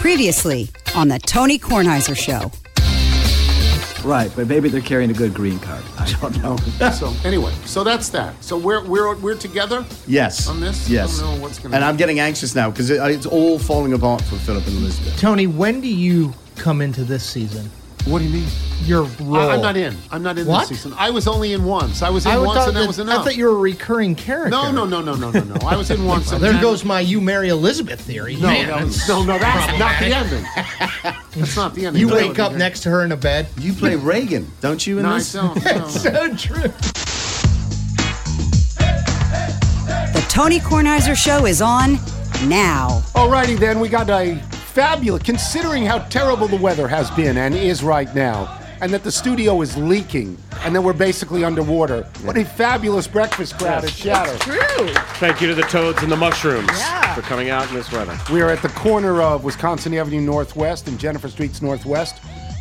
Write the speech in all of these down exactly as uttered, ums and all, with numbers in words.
Previously on the Tony Kornheiser Show. Right, but maybe they're carrying a good green card. I don't know. So anyway, so that's that. So we're we're we're together. Yes. On this. Yes. I don't know what's going to. And I'm getting anxious now because it, it's all falling apart for Philip and Elizabeth. Tony, when do you come into this season? What do you mean? Your role. I, I'm not in. I'm not in What? this season. I was only in once. I was in I once, thought and that that- was enough. I thought you were a recurring character. No, no, no, no, no, no, no. I was in once. Well, and there then- goes my you marry Elizabeth theory. No, Man, no, that's no, no. That's not the problematic. ending. That's not the ending. You No, wake no, up no. next to her in a bed. You play Reagan, don't you, in No, I this? don't. No, That's no. so true. The Tony Kornheiser Show is on now. Alrighty then, we got a fabulous, considering how terrible the weather has been and is right now, and that the studio is leaking, and that we're basically underwater. What a fabulous breakfast crowd at Shatter. True. Thank you to the toads and the mushrooms Yeah. for coming out in this weather. We are at the corner of Wisconsin Avenue Northwest and Jennifer Streets Northwest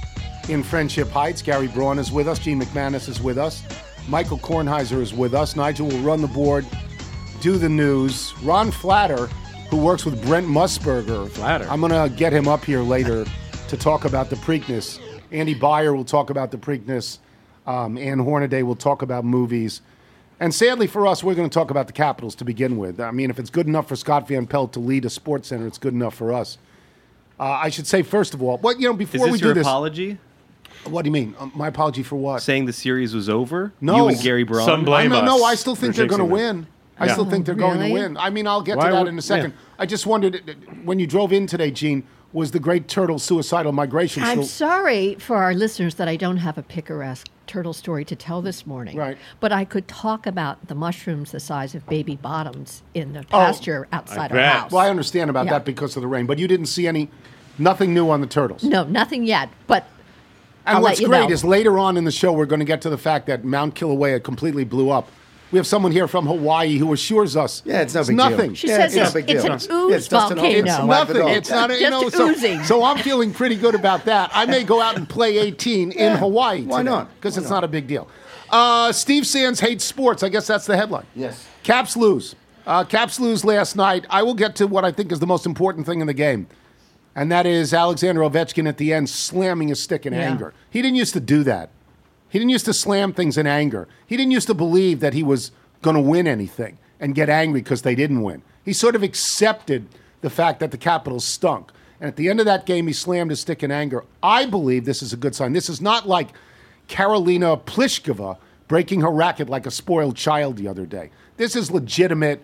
in Friendship Heights. Gary Braun is with us. Gene McManus is with us. Michael Kornheiser is with us. Nigel will run the board, do the news. Ron Flatter, who works with Brent Musburger. Flatter. I'm going to get him up here later to talk about the Preakness. Andy Byer will talk about the Preakness. Um, Ann Hornaday will talk about movies. And sadly for us, we're going to talk about the Capitals to begin with. I mean, if it's good enough for Scott Van Pelt to lead a sports center, it's good enough for us. Uh, I should say, first of all, what you know, Is before this we do your this, apology? what do you mean? Um, my apology for what? Saying the series was over? No. You and Gary Braun? Some blame I, no, no, us I still think for they're going to jinxing them. win. I Yeah. still think they're going to Really? win. I mean, I'll get Why to that would- in a second. yeah. I just wondered, uh, when you drove in today, Gene, was the Great Turtle Suicidal Migration I'm still... sorry for our listeners that I don't have a picaresque turtle story to tell this morning. Right. But I could talk about the mushrooms the size of baby bottoms in the Oh, pasture outside our bet. house. Well, I understand about Yeah. that because of the rain, but you didn't see any, nothing new on the turtles. No, nothing yet. But And I'll what's let you great know. is later on in the show, we're going to get to the fact that Mount Kilauea completely blew up. We have someone here from Hawaii who assures us Yeah, it's no big deal. nothing. she Yeah, says it's it's, no big it's deal. an Yeah, ooze it's just an volcano. old- It's Wag the nothing. dog. It's not, you know, Just so, oozing. so I'm feeling pretty good about that. I may go out and play eighteen in Hawaii. why not? Because Why it's not? not a big deal. Uh, Steve Sands hates sports. I guess that's the headline. Yes. Caps lose. Uh, Caps lose last night. I will get to what I think is the most important thing in the game, and that is Alexander Ovechkin at the end slamming his stick in Yeah. anger. He didn't used to do that. He didn't used to slam things in anger. He didn't used to believe that he was going to win anything and get angry because they didn't win. He sort of accepted the fact that the Capitals stunk. And at the end of that game, he slammed his stick in anger. I believe this is a good sign. This is not like Karolina Pliskova breaking her racket like a spoiled child the other day. This is legitimate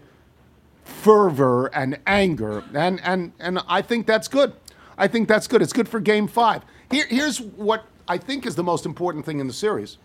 fervor and anger, and and and I think that's good. I think that's good. It's good for Game Five. Here, here's what I think is the most important thing in the series.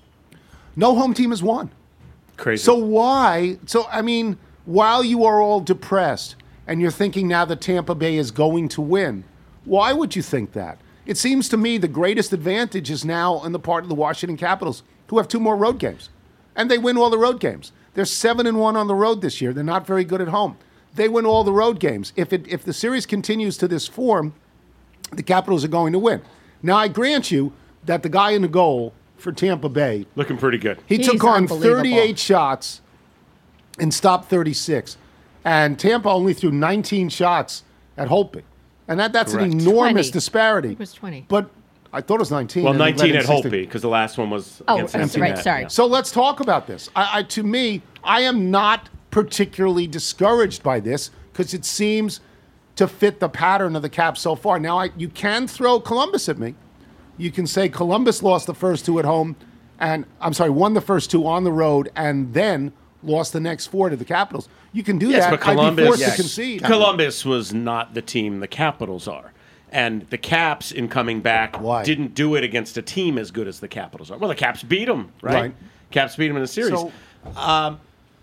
No home team has won. Crazy. So why? So I mean, while you are all depressed and you're thinking now that Tampa Bay is going to win, why would you think that? It seems to me the greatest advantage is now on the part of the Washington Capitals, who have two more road games, and they win all the road games. They're seven and one on the road this year. They're not very good at home. They win all the road games. If it if the series continues to this form, the Capitals are going to win. Now I grant you that the guy in the goal for Tampa Bay, Looking pretty good. he He's took on unbelievable. thirty-eight shots and stopped thirty-six. And Tampa only threw nineteen shots at Holtby. And that, that's Correct. an enormous twenty. disparity. It was twenty. But I thought it was nineteen. Well, and they let nineteen in at sixteen. Holtby, because the last one was Oh, against that's empty right, net, sorry. yeah. So let's talk about this. I, I, to me, I am not particularly discouraged by this because it seems to fit the pattern of the Caps so far. Now, I, you can throw Columbus at me. You can say Columbus lost the first two at home, and I'm sorry, won the first two on the road, and then lost the next four to the Capitals. You can do Yes, that. but I'd be Columbus, forced Yes. to concede. Columbus was not the team the Capitals are. And the Caps, in coming back, Why? didn't do it against a team as good as the Capitals are. Well, the Caps beat them, right? Right. Caps beat them in the series. So- um,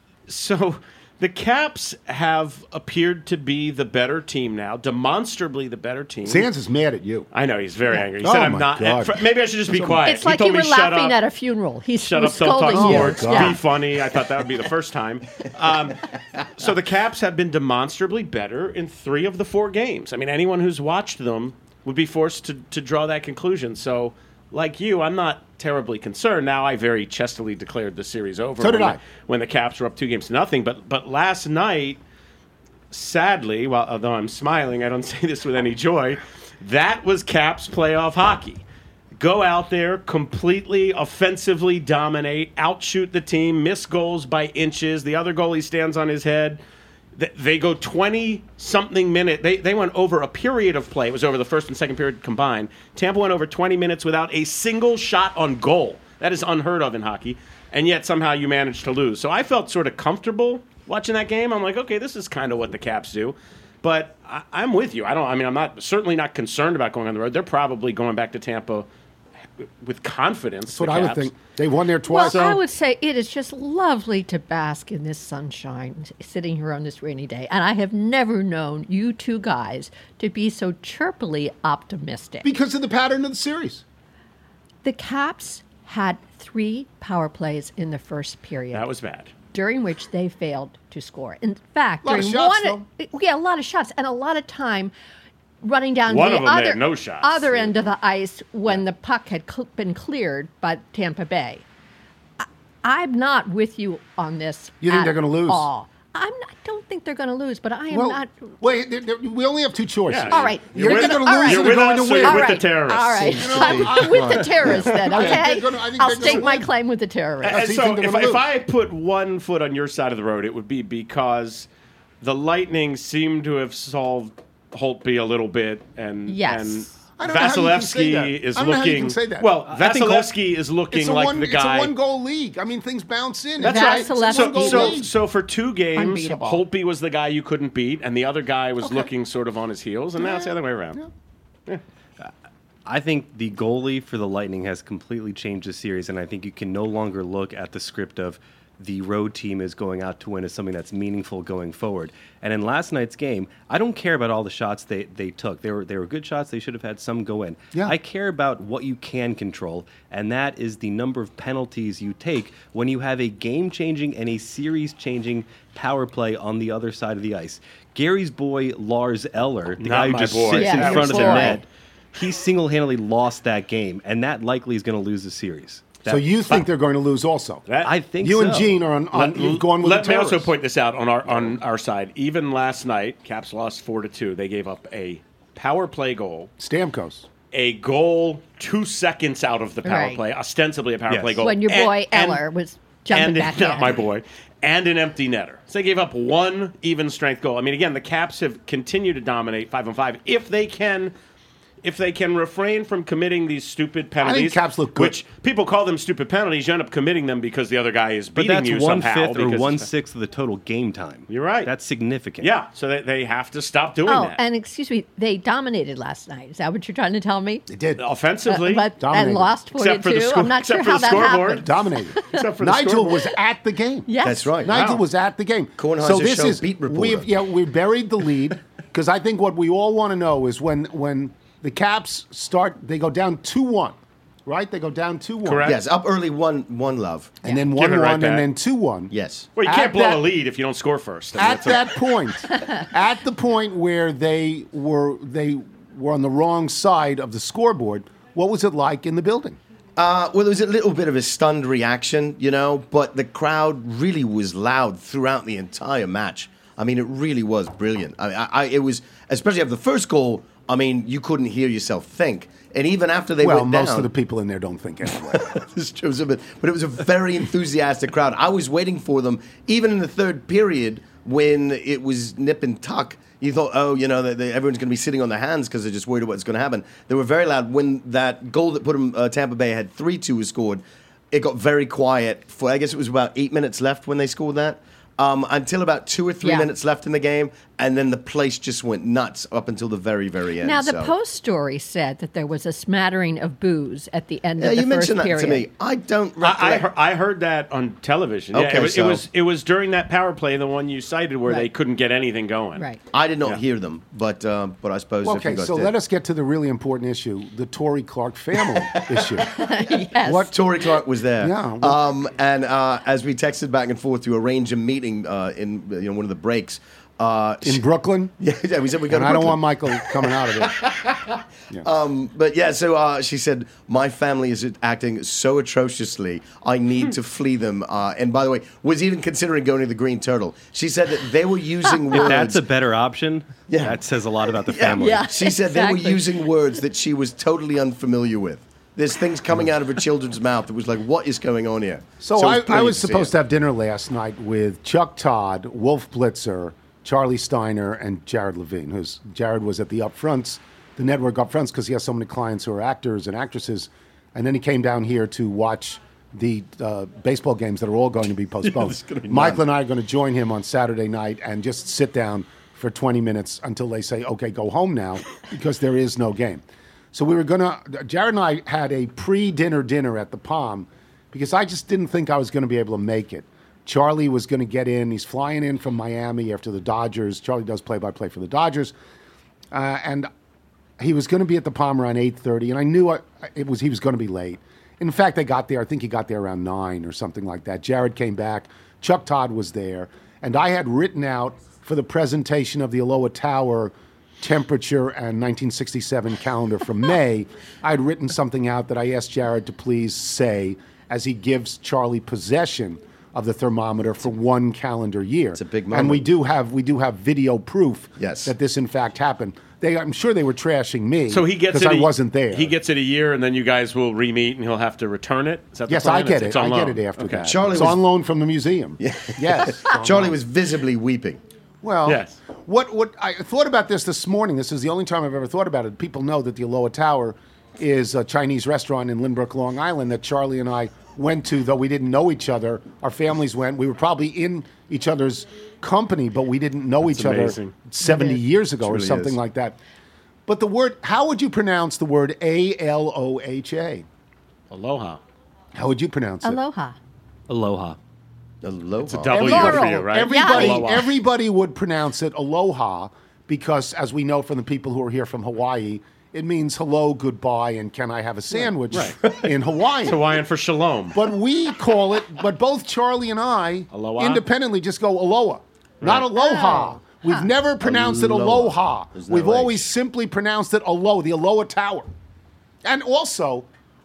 so the Caps have appeared to be the better team now, demonstrably the better team. Sands is mad at you. I know, he's very angry. He Oh said, I'm my not. God. fr- Maybe I should just be quiet. It's He like told you me, were shut laughing up. at a funeral. He's Shut was up, don't talk scolding you. sports. Yeah. Be funny. I thought that would be the first time. Um, so the Caps have been demonstrably better in three of the four games. I mean, anyone who's watched them would be forced to, to draw that conclusion. So, like you, I'm not terribly concerned. Now, I very chestily declared the series over So did when, I. The, when the Caps were up two games to nothing. But but last night, sadly, while although I'm smiling, I don't say this with any joy. That was Caps playoff hockey. Go out there, completely offensively dominate, outshoot the team, miss goals by inches. The other goalie stands on his head. They go twenty-something minutes. They, they went over a period of play. It was over the first and second period combined. Tampa went over twenty minutes without a single shot on goal. That is unheard of in hockey. And yet somehow you managed to lose. So I felt sort of comfortable watching that game. I'm like, okay, this is kind of what the Caps do. But I, I'm with you. I don't. I mean, I'm not certainly not concerned about going on the road. They're probably going back to Tampa with confidence. That's what I would think. They won there twice. Well, I would say it is just lovely to bask in this sunshine, sitting here on this rainy day. And I have never known you two guys to be so chirpily optimistic. Because of the pattern of the series. The Caps had three power plays in the first period. That was bad. During which they failed to score. In fact, A lot of during shots, one, yeah, a lot of shots and a lot of time running down One to of the them, they other, had no shots. other end of the ice when the puck had cl- been cleared by Tampa Bay. I, I'm not with you on this. You think at they're gonna lose? all. I'm not, I don't think they're going to lose, but I am Well, not. wait, there- there- we only have two choices. Yeah, All right, You're, You're with, either all gonna lose right. or you're they're with going us to or win. you're All with right, the terrorists. all right. You know, I'm, I'm with the terrorists then, I think okay? they're gonna- I think I'll they're gonna stake my win. claim with the terrorists. And so you so think they're if, gonna if lose. I put one foot on your side of the road, it would be because the Lightning seem to have solved Holtby a little bit, and Yes. and I don't know how you can say that. Vasilevsky is I don't know how you looking can say that. well. I think Vasilevsky is looking It's a, like one, the guy. it's a one-goal league. I mean, things bounce in. That's It's right. a- it's a Vasilevsky. So, one-goal so, league. so for two games, Unbeatable. Holtby was the guy you couldn't beat, and the other guy was Okay. looking sort of on his heels, and now it's the other way around. I think the goalie for the Lightning has completely changed the series, and I think you can no longer look at the script of the road team is going out to win as something that's meaningful going forward. And in last night's game, I don't care about all the shots they, they took. They were they were good shots. They should have had some go in. Yeah. I care about what you can control, and that is the number of penalties you take when you have a game-changing and a series-changing power play on the other side of the ice. Gary's boy, Lars Eller, the Not guy who my just boy. sits Yeah, in your front of the boy. net, he single-handedly lost that game, and that likely is going to lose the series. So That- you think they're going to lose also? That- I think You so. and Gene are on. on Let, you've gone with let the me also terrorists. point this out on our on our side. Even last night, Caps lost four to two. They gave up a power play goal, Stamkos. a goal two seconds out of the power Right. play, ostensibly a power Yes. play goal. When your and- boy and- Eller was jumping and back not in. my boy, and an empty netter. So they gave up one even strength goal. I mean, again, the Caps have continued to dominate five on five if they can. If they can refrain from committing these stupid penalties, Caps look good. which people call them stupid penalties, you end up committing them because the other guy is But beating that's you one somehow. fifth or because- one sixth of the total game time. You're right. That's significant. Yeah, so they, they have to stop doing Oh, that. and excuse me, they dominated last night. Is that what you're trying to tell me? They did. Offensively, Uh, but, dominated. and lost Except for the forty-two. score- I'm not except sure for how the that scoreboard. happened. Dominated. Except for the Nigel scoreboard. was at the game. Yes. That's right. Nigel Wow. was at the game. Kornheiser so this show is beat reporter. we've yeah we buried the lead because I think what we all want to know is when when the Caps start they go down two one, right? They go down two one. Correct. Yes, up early one one love. And then Give one it right one back. and then two one. Yes. Well, you At can't blow that- a lead if you don't score first. I mean, At that's a- that point, at the point where they were they were on the wrong side of the scoreboard, what was it like in the building? Uh, well, there was a little bit of a stunned reaction, you know, but the crowd really was loud throughout the entire match. I mean, it really was brilliant. I, I, I it was, especially after the first goal. I mean, you couldn't hear yourself think, and even after they Well, went most down, of the people in there don't think anyway. It's true, but, but it was a very enthusiastic crowd. I was waiting for them, even in the third period when it was nip and tuck. You thought, oh, you know, that that everyone's going to be sitting on their hands because they're just worried about what's going to happen. They were very loud. When that goal that put them, uh, Tampa Bay had three two was scored, it got very quiet for, I guess it was about eight minutes left when they scored that. Um, until about two or three Yeah. minutes left in the game, and then the place just went nuts up until the very, very end. Now, the so. Post story said that there was a smattering of booze at the end Yeah, of the you first mentioned that period. to me. I don't. I, I, recollect- heard, I heard that on television. Yeah, Okay, it, was, so- it was it was during that power play, the one you cited, where they Right. couldn't get anything going. Right. I did not Yeah. hear them, but uh, but I suppose. if Okay, you guys so did. let us get to the really important issue, the Tory Clark family issue. Yes. What Tory Clark was there? Yeah, well- Um, and uh, as we texted back and forth to arrange a meeting uh, in you know one of the breaks, Uh, In Brooklyn? yeah, yeah, we said we go And to I don't Brooklyn. want Michael coming out of it. Um, but yeah, so uh, she said, my family is acting so atrociously, I need to flee them. Uh, and by the way, was even considering going to the Green Turtle. She said that they were using words. If that's a better option, Yeah. that says a lot about the Yeah. family. Yeah. She said they were Exactly. using words that she was totally unfamiliar with. There's things coming out of her children's mouth that was like, what is going on here? So, it I, I brilliant was see supposed it. to have dinner last night with Chuck Todd, Wolf Blitzer, Charlie Steiner, and Jared Levine. Who's Jared was at the upfronts, the network upfronts, because he has so many clients who are actors and actresses. And then he came down here to watch the uh, baseball games that are all going to be postponed. there's gonna be Michael none. and I are going to join him on Saturday night and just sit down for twenty minutes until they say, okay, go home now, because there is no game. So we were going to, Jared and I had a pre-dinner dinner at the Palm because I just didn't think I was going to be able to make it. Charlie was going to get in. He's flying in from Miami after the Dodgers. Charlie does play-by-play for the Dodgers. Uh, and he was going to be at the Palm around eight thirty, and I knew it, it was he was going to be late. In fact, I got there, I think he got there around nine or something like that. Jared came back. Chuck Todd was there. And I had written out for the presentation of the Aloha Tower temperature and nineteen sixty-seven calendar from May, I had written something out that I asked Jared to please say as he gives Charlie possession of the thermometer for one calendar year. It's a big And moment. we do have we do have video proof Yes. that this in fact happened. They, I'm sure they were trashing me So he gets because it. I a- wasn't there. He gets it a year, and then you guys will re-meet, and he'll have to return it. Is that the Yes, plan? I get It's- it. it's on I get loan. it after Okay. that. Charlie it's was- on loan from the museum. Yeah. Yes. it's on Charlie loan. was visibly weeping. Well, Yes. what what I thought about this this morning. This is the only time I've ever thought about it. People know that the Aloha Tower is a Chinese restaurant in Lynbrook, Long Island that Charlie and I went to, though we didn't know each other. Our families went. We were probably in each other's company, but we didn't know That's each amazing. other seventy years ago It or really something is. like that. But the word, how would you pronounce the word A L O H A? Aloha. How would you pronounce it? Aloha. Aloha. Aloha. It's a W Laurel. for you, right? Everybody, Aloha. everybody would pronounce it aloha because, as we know from the people who are here from Hawaii, it means hello, goodbye, and can I have a sandwich in Hawaiian. Hawaiian for shalom. But we call it, but both Charlie and I Aloha? independently just go aloha, not aloha. We've never pronounced it Aloha. aloha. There's no We've H. always simply pronounced it aloha, the Aloha Tower. And also,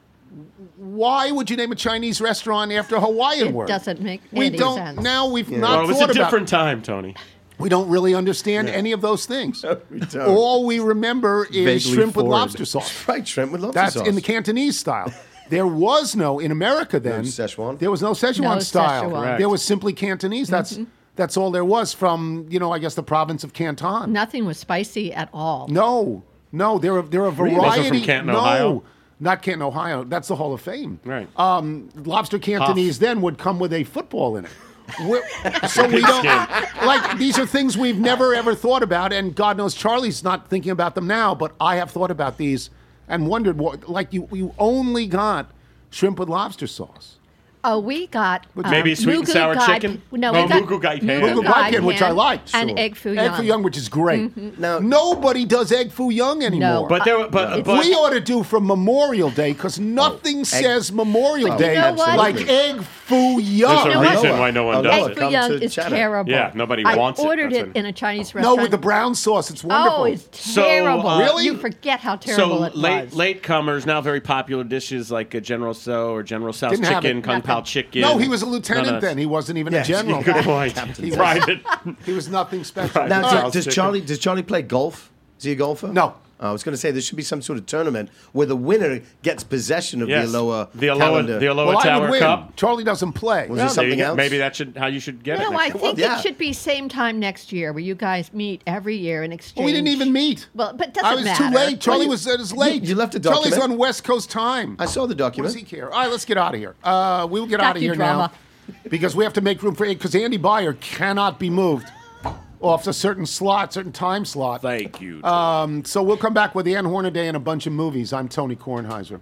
why would you name a Chinese restaurant after a Hawaiian It word? doesn't make we any don't, sense. Now we've not Well, it was thought a about different time, Tony. we don't really understand any of those things. we don't. All we remember is Vaguely shrimp with foreign. lobster sauce. Fried shrimp with lobster That's sauce. in the Cantonese style. There was no, in America then, Szechuan? there was no Szechuan No style. Szechuan. Correct. There was simply Cantonese. That's that's all there was from, you know, I guess the province of Canton. Nothing was spicy at all. No, no, there are there are Those are variety. from Canton, no, Ohio? not Canton, Ohio. That's the Hall of Fame. Right. Um, lobster Cantonese then would come with a football in it. We're- so we don't like these are things we've never ever thought about, and God knows Charlie's not thinking about them now. But I have thought about these and wondered what, like you, you only got shrimp with lobster sauce. Oh, we got uh, Maybe sweet and mugu sour gai- chicken? No, Oh, we got mugu gai pan. Mugu gai pan, which I like, and sure. egg foo Egg foo young, which is great. Now- Nobody does egg foo young anymore. But there, but, It's- but we ought to do for Memorial Day because nothing says Memorial But you Day know what? like egg foo young. there's a You know what? reason why no one Aloha. does Egg it. foo Come young to is Chatham. terrible. Yeah, nobody I wants it. ordered That's it an- in a Chinese No, restaurant. with the brown sauce, it's wonderful. Oh, it's So, terrible. uh, Really? You forget how terrible So it late was. late comers, now very popular dishes like a General So or General Tso's Didn't have chicken, it. kung pao Nothing. chicken. no, he was a None of lieutenant that. then. He wasn't even Yeah, a general. Good point. He was- Private. He was nothing special. Now, All do- right. Charles does chicken. Charlie does Charlie play golf? Is he a golfer? No. I was going to say there should be some sort of tournament where the winner gets possession of Yes. the Aloha the Aloha, calendar. the Aloha Well, I Tower would win. Cup. Charlie doesn't play. Was Well, there there you something go. else? Maybe that should how you should get it. No, I next year. think yeah. it should be same time next year where you guys meet every year and exchange. we didn't even meet. Well, but doesn't I was matter. too late. Charlie Well, you- was, uh, was late. you- you left a Charlie's document. on West Coast time. I saw the What document. does he care? All right, let's get out of here. Uh, we will get out of here now Docudrama. because we have to make room for because Andy Byer cannot be moved off a certain slot, certain time slot. Thank you. Um, so we'll come back with Ann Hornaday and a bunch of movies. I'm Tony Kornheiser.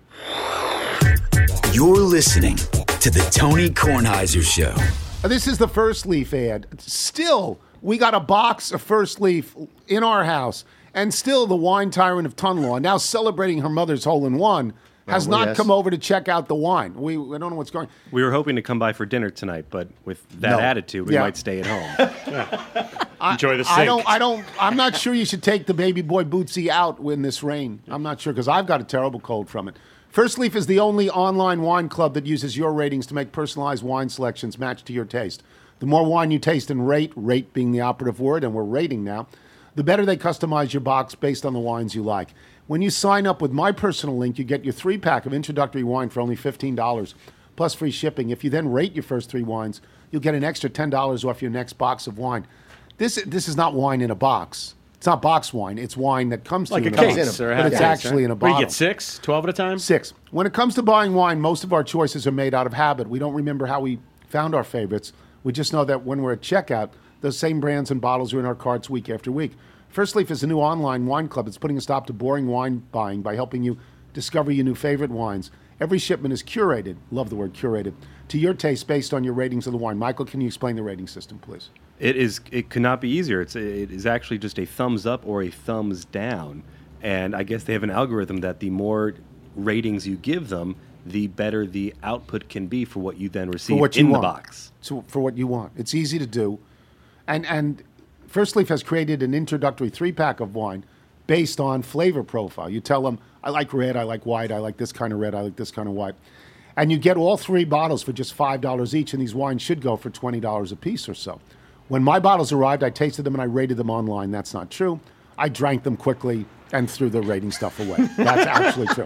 You're listening to the Tony Kornheiser Show. Uh, This is the First Leaf ad. Still, we got a box of First Leaf in our house, and still the wine tyrant of Tunlaw, now celebrating her mother's hole in one, has well, not yes. come over to check out the wine. We, we don't know what's going on. We were hoping to come by for dinner tonight, but with that No. attitude, we Yeah. might stay at home. Enjoy the I sink. don't. I don't. I'm not sure you should take the baby boy Bootsy out in this rain. I'm not sure because I've got a terrible cold from it. First Leaf is the only online wine club that uses your ratings to make personalized wine selections matched to your taste. The more wine you taste and rate, rate being the operative word, and we're rating now, the better they customize your box based on the wines you like. When you sign up with my personal link, you get your three-pack of introductory wine for only fifteen dollars, plus free shipping. If you then rate your first three wines, you'll get an extra ten dollars off your next box of wine. This this is not wine in a box. It's not box wine. It's wine that comes like to a you in a case, box. or a But half it's case, actually right? in a Where bottle. you get six, twelve at a time? Six. When it comes to buying wine, most of our choices are made out of habit. We don't remember how we found our favorites. We just know that when we're at checkout, those same brands and bottles are in our carts week after week. First Leaf is a new online wine club. It's putting a stop to boring wine buying by helping you discover your new favorite wines. Every shipment is curated, love the word curated, to your taste based on your ratings of the wine. Michael, can you explain the rating system, please? It is. It could not be easier. It's. It is actually just a thumbs up or a thumbs down, and I guess they have an algorithm that the more ratings you give them, the better the output can be for what you then receive For what you in want. the box. So for what you want. It's easy to do. And and First Leaf has created an introductory three-pack of wine based on flavor profile. You tell them, I like red, I like white, I like this kind of red, I like this kind of white. And you get all three bottles for just five dollars each, and these wines should go for twenty dollars a piece or so. When my bottles arrived, I tasted them and I rated them online. That's not true. I drank them quickly and threw the rating stuff away. That's actually true.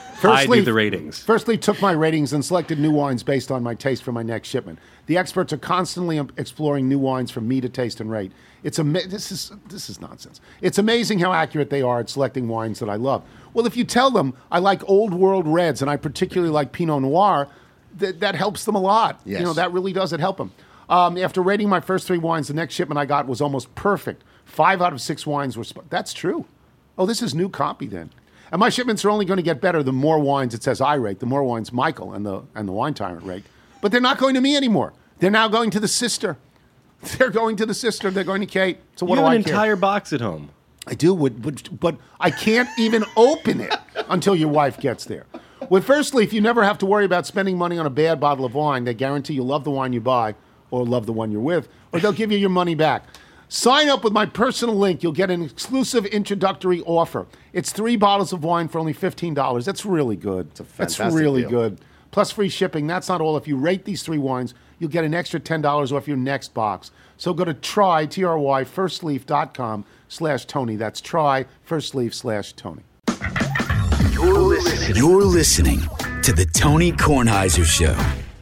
I do the ratings. First Leaf took my ratings and selected new wines based on my taste for my next shipment. The experts are constantly um, exploring new wines for me to taste and rate. It's ama- this is this is nonsense. It's amazing how accurate they are at selecting wines that I love. Well, if you tell them I like old world reds and I particularly like Pinot Noir, th- that helps them a lot. Yes. You know, that really does it help them. Um, after rating my first three wines, the next shipment I got was almost perfect. Five out of six wines were. Sp- That's true. Oh, this is new copy then. And my shipments are only going to get better the more wines it says I rate, the more wines Michael and the and the Wine Tyrant rate. But they're not going to me anymore. They're now going to the sister. They're going to the sister. They're going to Kate. So what you do have I an care? entire box at home. I do, but, but, but I can't even open it until your wife gets there. With First Leaf, you never have to worry about spending money on a bad bottle of wine. They guarantee you love the wine you buy or love the one you're with, or they'll give you your money back. Sign up with my personal link. You'll get an exclusive introductory offer. It's three bottles of wine for only fifteen dollars. That's really good. It's a That's fantastic really deal. good. Plus free shipping. That's not all. If you rate these three wines, you'll get an extra ten dollars off your next box. So go to try, T R Y, firstleaf.com slash Tony. That's try, firstleaf slash Tony. You're listening. You're listening to the Tony Kornheiser Show.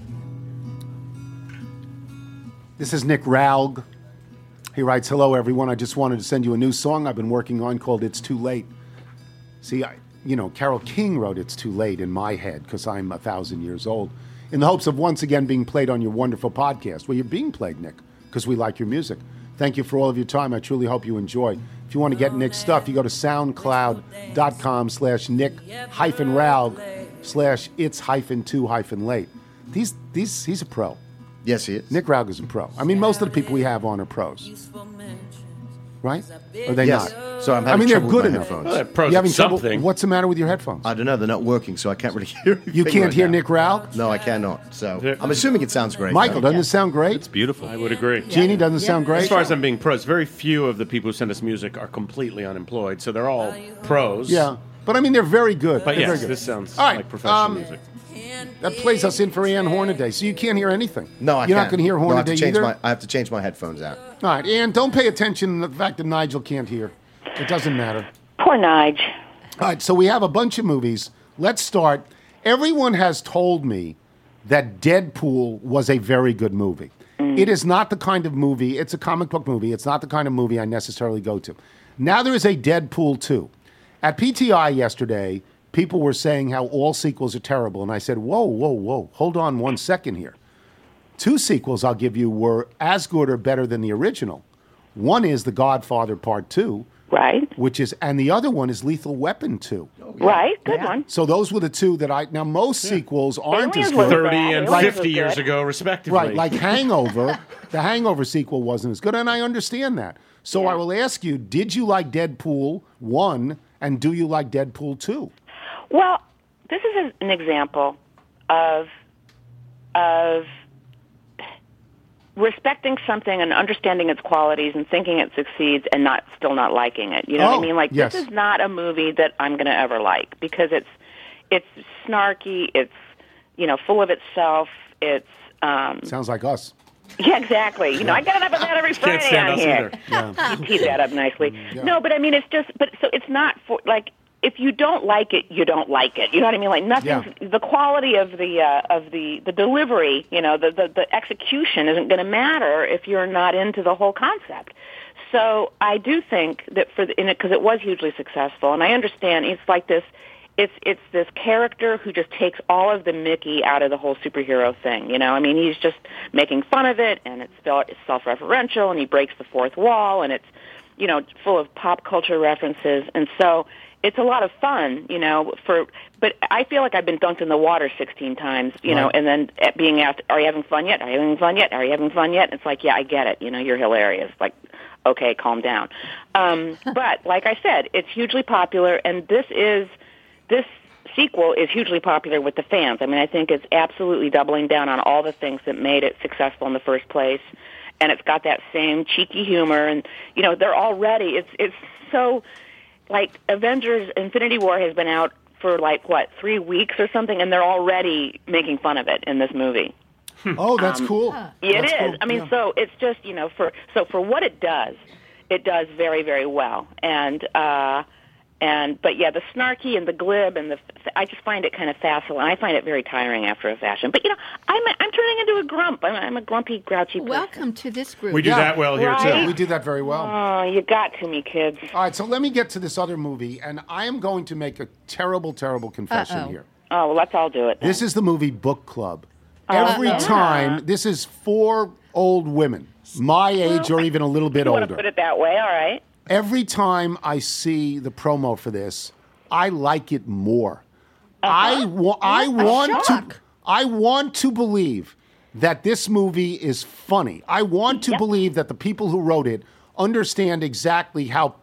This is Nick Raug. He writes, hello, everyone. I just wanted to send you a new song I've been working on called It's Too Late. See, I, you know, Carole King wrote It's Too Late in my head because I'm a thousand years old in the hopes of once again being played on your wonderful podcast. Well, you're being played, Nick, because we like your music. Thank you for all of your time. I truly hope you enjoy. If you want to get Nick's stuff, you go to soundcloud.com slash Nick hyphen Raug slash it's hyphen two hyphen late. These, these, he's a pro. Yes, he is. Nick Raug is a pro. I mean, most of the people we have on are pros. Right? Or are they Yes. not? So I'm I having mean, they're trouble good with my enough. headphones. Well, they're pros You at having trouble? something. What's the matter with your headphones? I don't know. They're not working, so I can't really hear anything. You can't right hear now. Nick Raug? No, I cannot. So I'm assuming it sounds great. Michael, though. doesn't it sound great? It's beautiful. I would agree. Jeannie, doesn't it sound great? As far as I'm being pros, very few of the people who send us music are completely unemployed, so they're all pros. Yeah. But I mean, they're very good. But they're yes, very good. this sounds All right, like professional um, music. That plays us in for Ann Hornaday, so you can't hear anything. No, I You're can't. not going to hear No, I have Hornaday to change either? my. I have to change my headphones out. All right, Ann, don't pay attention to the fact that Nigel can't hear. It doesn't matter. Poor Nige. All right, so we have a bunch of movies. Let's start. Everyone has told me that Deadpool was a very good movie. It is not the kind of movie, it's a comic book movie. It's not the kind of movie I necessarily go to. Now there is a Deadpool two. At P T I yesterday, people were saying how all sequels are terrible. And I said, whoa, whoa, whoa, hold on one second here. Two sequels I'll give you were as good or better than the original. One is The Godfather Part two. Right. Which is, and the other one is Lethal Weapon two. Right. Good one. So those were the two that I, now most sequels aren't as Aliens was good. thirty bad. and Aliens fifty was years good. ago, respectively. Right, like Hangover. The Hangover sequel wasn't as good, and I understand that. So I will ask you, did you like Deadpool one, and do you like Deadpool two? Well, this is an example of of respecting something and understanding its qualities and thinking it succeeds and not still not liking it. You know Oh, what I mean? Like yes. this is not a movie that I'm going to ever like because it's it's snarky, it's you know full of itself, it's um, Sounds like us. yeah, exactly. You know, I got enough of that every Can't Friday stand on us here. either. You teed that up nicely. No, but I mean, it's just, but so it's not for like. If you don't like it, you don't like it. You know what I mean? Like nothing. Yeah. The quality of the uh, of the the delivery, you know, the the, the execution isn't going to matter if you're not into the whole concept. So I do think that for the, in it because it was hugely successful, and I understand it's like this. It's it's this character who just takes all of the Mickey out of the whole superhero thing. You know, I mean, he's just making fun of it, and it's self-referential, and he breaks the fourth wall, and it's you know full of pop culture references, and so. It's a lot of fun, you know, for, but I feel like I've been dunked in the water sixteen times, you know, Right. and then at being asked, are you having fun yet? Are you having fun yet? Are you having fun yet? And it's like, yeah, I get it. You know, you're hilarious. Like, okay, calm down. Um, but like I said, it's hugely popular, and this is, this sequel is hugely popular with the fans. I mean, I think it's absolutely doubling down on all the things that made it successful in the first place. And it's got that same cheeky humor, and, you know, they're already, it's, it's so, like Avengers Infinity War has been out for like what three weeks or something, and they're already making fun of it in this movie. Oh, that's Um, cool. It That's is. cool. I mean, Yeah. so it's just you know for so for what it does, it does very very well, and uh, and but yeah, the snarky and the glib and the I just find it kind of facile, and I find it very tiring after a fashion. But you know, I'm I'm turning into a grump. I'm, I'm a grumpy, grouchy person. Welcome to this group. We do Yeah. that well here Right. too. We do that very well. Oh, you got to me, kids. All right, so let me get to this other movie, and I am going to make a terrible, terrible confession Uh-oh. here. Oh, well, let's all do it. Then. This is the movie Book Club. Every time, this is four old women, my age or even a little bit you want to older. put it that way, all right? Every time I see the promo for this, I like it more. I, wa- I want to I want to believe that this movie is funny. I want to believe that the people who wrote it understand exactly how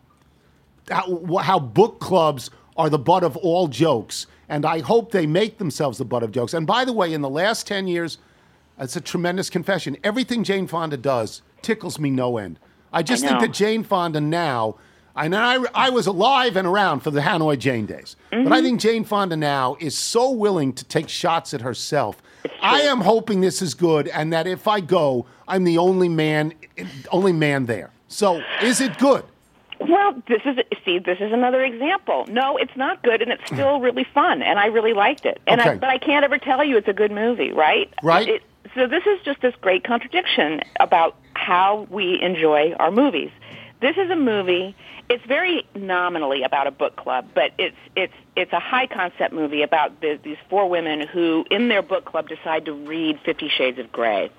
how, how book clubs are the butt of all jokes, and I hope they make themselves the butt of jokes. And by the way, in the last ten years, it's a tremendous confession. Everything Jane Fonda does tickles me no end. I just I think know. that Jane Fonda now, and I, I was alive and around for the Hanoi Jane days, but I think Jane Fonda now is so willing to take shots at herself. I am hoping this is good, and that if I go, I'm the only man, only man there. So, is it good? Well, this is see, this is another example. No, it's not good, and it's still really fun, and I really liked it. And I, Okay. but I can't ever tell you it's a good movie, right? Right. It, so this is just this great contradiction about how we enjoy our movies. This is a movie. It's very nominally about a book club, but it's it's it's a high concept movie about the, these four women who, in their book club, decide to read Fifty Shades of Grey,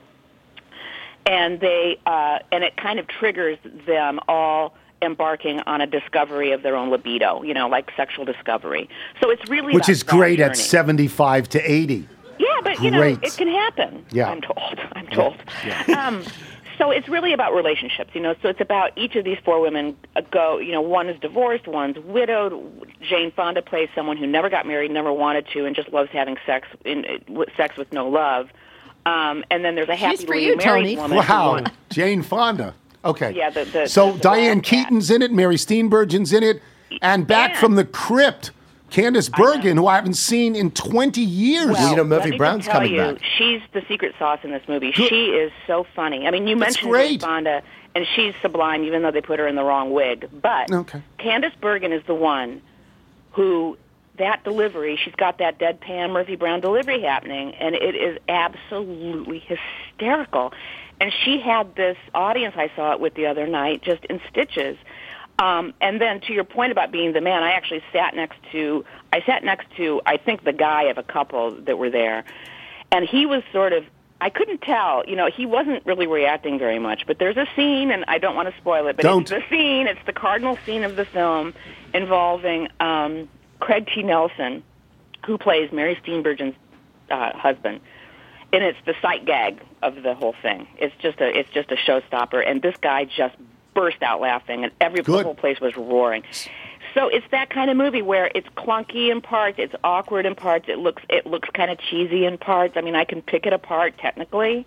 and they uh, and it kind of triggers them all embarking on a discovery of their own libido, you know, like sexual discovery. So it's really Which about is that great at journey. seventy-five to eighty. Yeah, but you know, Great. it can happen. Yeah. I'm told. I'm told. Um, so it's really about relationships, you know. So it's about each of these four women uh, go. You know, one is divorced, one's widowed. Jane Fonda plays someone who never got married, never wanted to, and just loves having sex in uh, sex with no love. Um, and then there's a happily for you, married Tony. woman. Wow, who- Jane Fonda. Okay. Yeah, the- the- so the Diane last cat. Keaton's in it, Mary Steenburgen's in it, and back And- from the crypt, Candice Bergen, who I haven't seen in twenty years. Well, you know, Murphy let me just Brown's tell coming you, back. She's the secret sauce in this movie. Good. She is so funny. I mean, you That's mentioned great. Jane Fonda, and she's sublime, even though they put her in the wrong wig. But Okay. Candice Bergen is the one who, that delivery, she's got that deadpan Murphy Brown delivery happening, and it is absolutely hysterical. And she had this audience I saw it with the other night just in stitches. Um, and then to your point about being the man, I actually sat next to, I sat next to, I think, the guy of a couple that were there. And he was sort of, I couldn't tell, you know, he wasn't really reacting very much. But there's a scene, and I don't want to spoil it, but Don't. it's the scene, it's the cardinal scene of the film involving um, Craig T. Nelson, who plays Mary Steenburgen's uh, husband. And it's the sight gag of the whole thing. It's just a, it's just a showstopper. And this guy just burst out laughing, and every the Good. whole place was roaring. So it's that kind of movie where it's clunky in parts, it's awkward in parts, it looks it looks kind of cheesy in parts. I mean, I can pick it apart technically,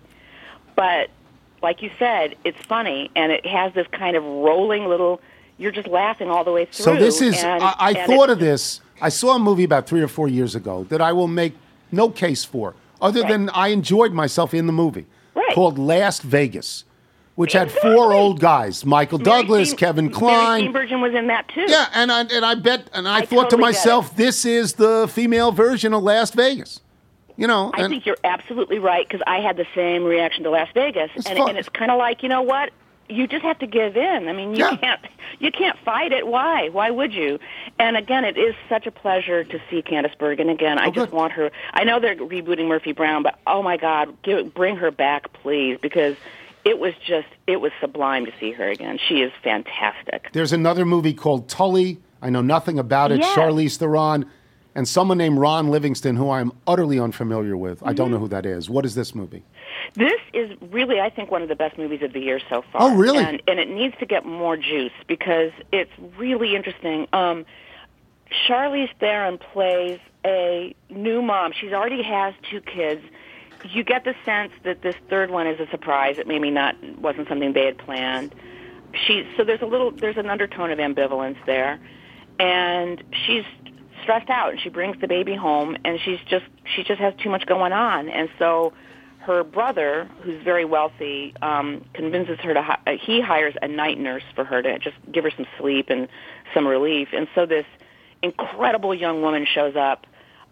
but like you said, it's funny, and it has this kind of rolling little. You're just laughing all the way through. So this is. and, I, I and thought it- of this. I saw a movie about three or four years ago that I will make no case for, other Right. than I enjoyed myself in the movie, Right. called Last Vegas, which had four old guys: Michael Mary Douglas, Steen- Kevin Mary Kline. Steenburgen was in that too. Yeah, and I and I bet, and I, I thought to totally get myself, this is the female version of Las Vegas. You know, I and think you're absolutely right because I had the same reaction to Las Vegas, It's and, fun. and it's kind of like, you know what? You just have to give in. I mean, you Yeah. can't you can't fight it. Why? Why would you? And again, it is such a pleasure to see Candice Bergen again. I Oh, just good. want her. I know they're rebooting Murphy Brown, but oh my God, give, bring her back, please, because it was just it was sublime to see her again. She is fantastic. there's another movie called Tully. I know nothing about it. Yes. Charlize Theron and someone named Ron Livingston, who I'm utterly unfamiliar with. I Mm-hmm. don't know who that is. What is this movie? This is really, I think, one of the best movies of the year so far. Oh, really? And, and it needs to get more juice because it's really interesting. Um, Charlize Theron plays a new mom. She already has two kids. You get the sense that this third one is a surprise. It maybe not wasn't something they had planned. She so there's a little there's an undertone of ambivalence there, and she's stressed out. And she brings the baby home, and she's just she just has too much going on, and so her brother, who's very wealthy, um, convinces her to hi- uh, he hires a night nurse for her to just give her some sleep and some relief, and so this incredible young woman shows up.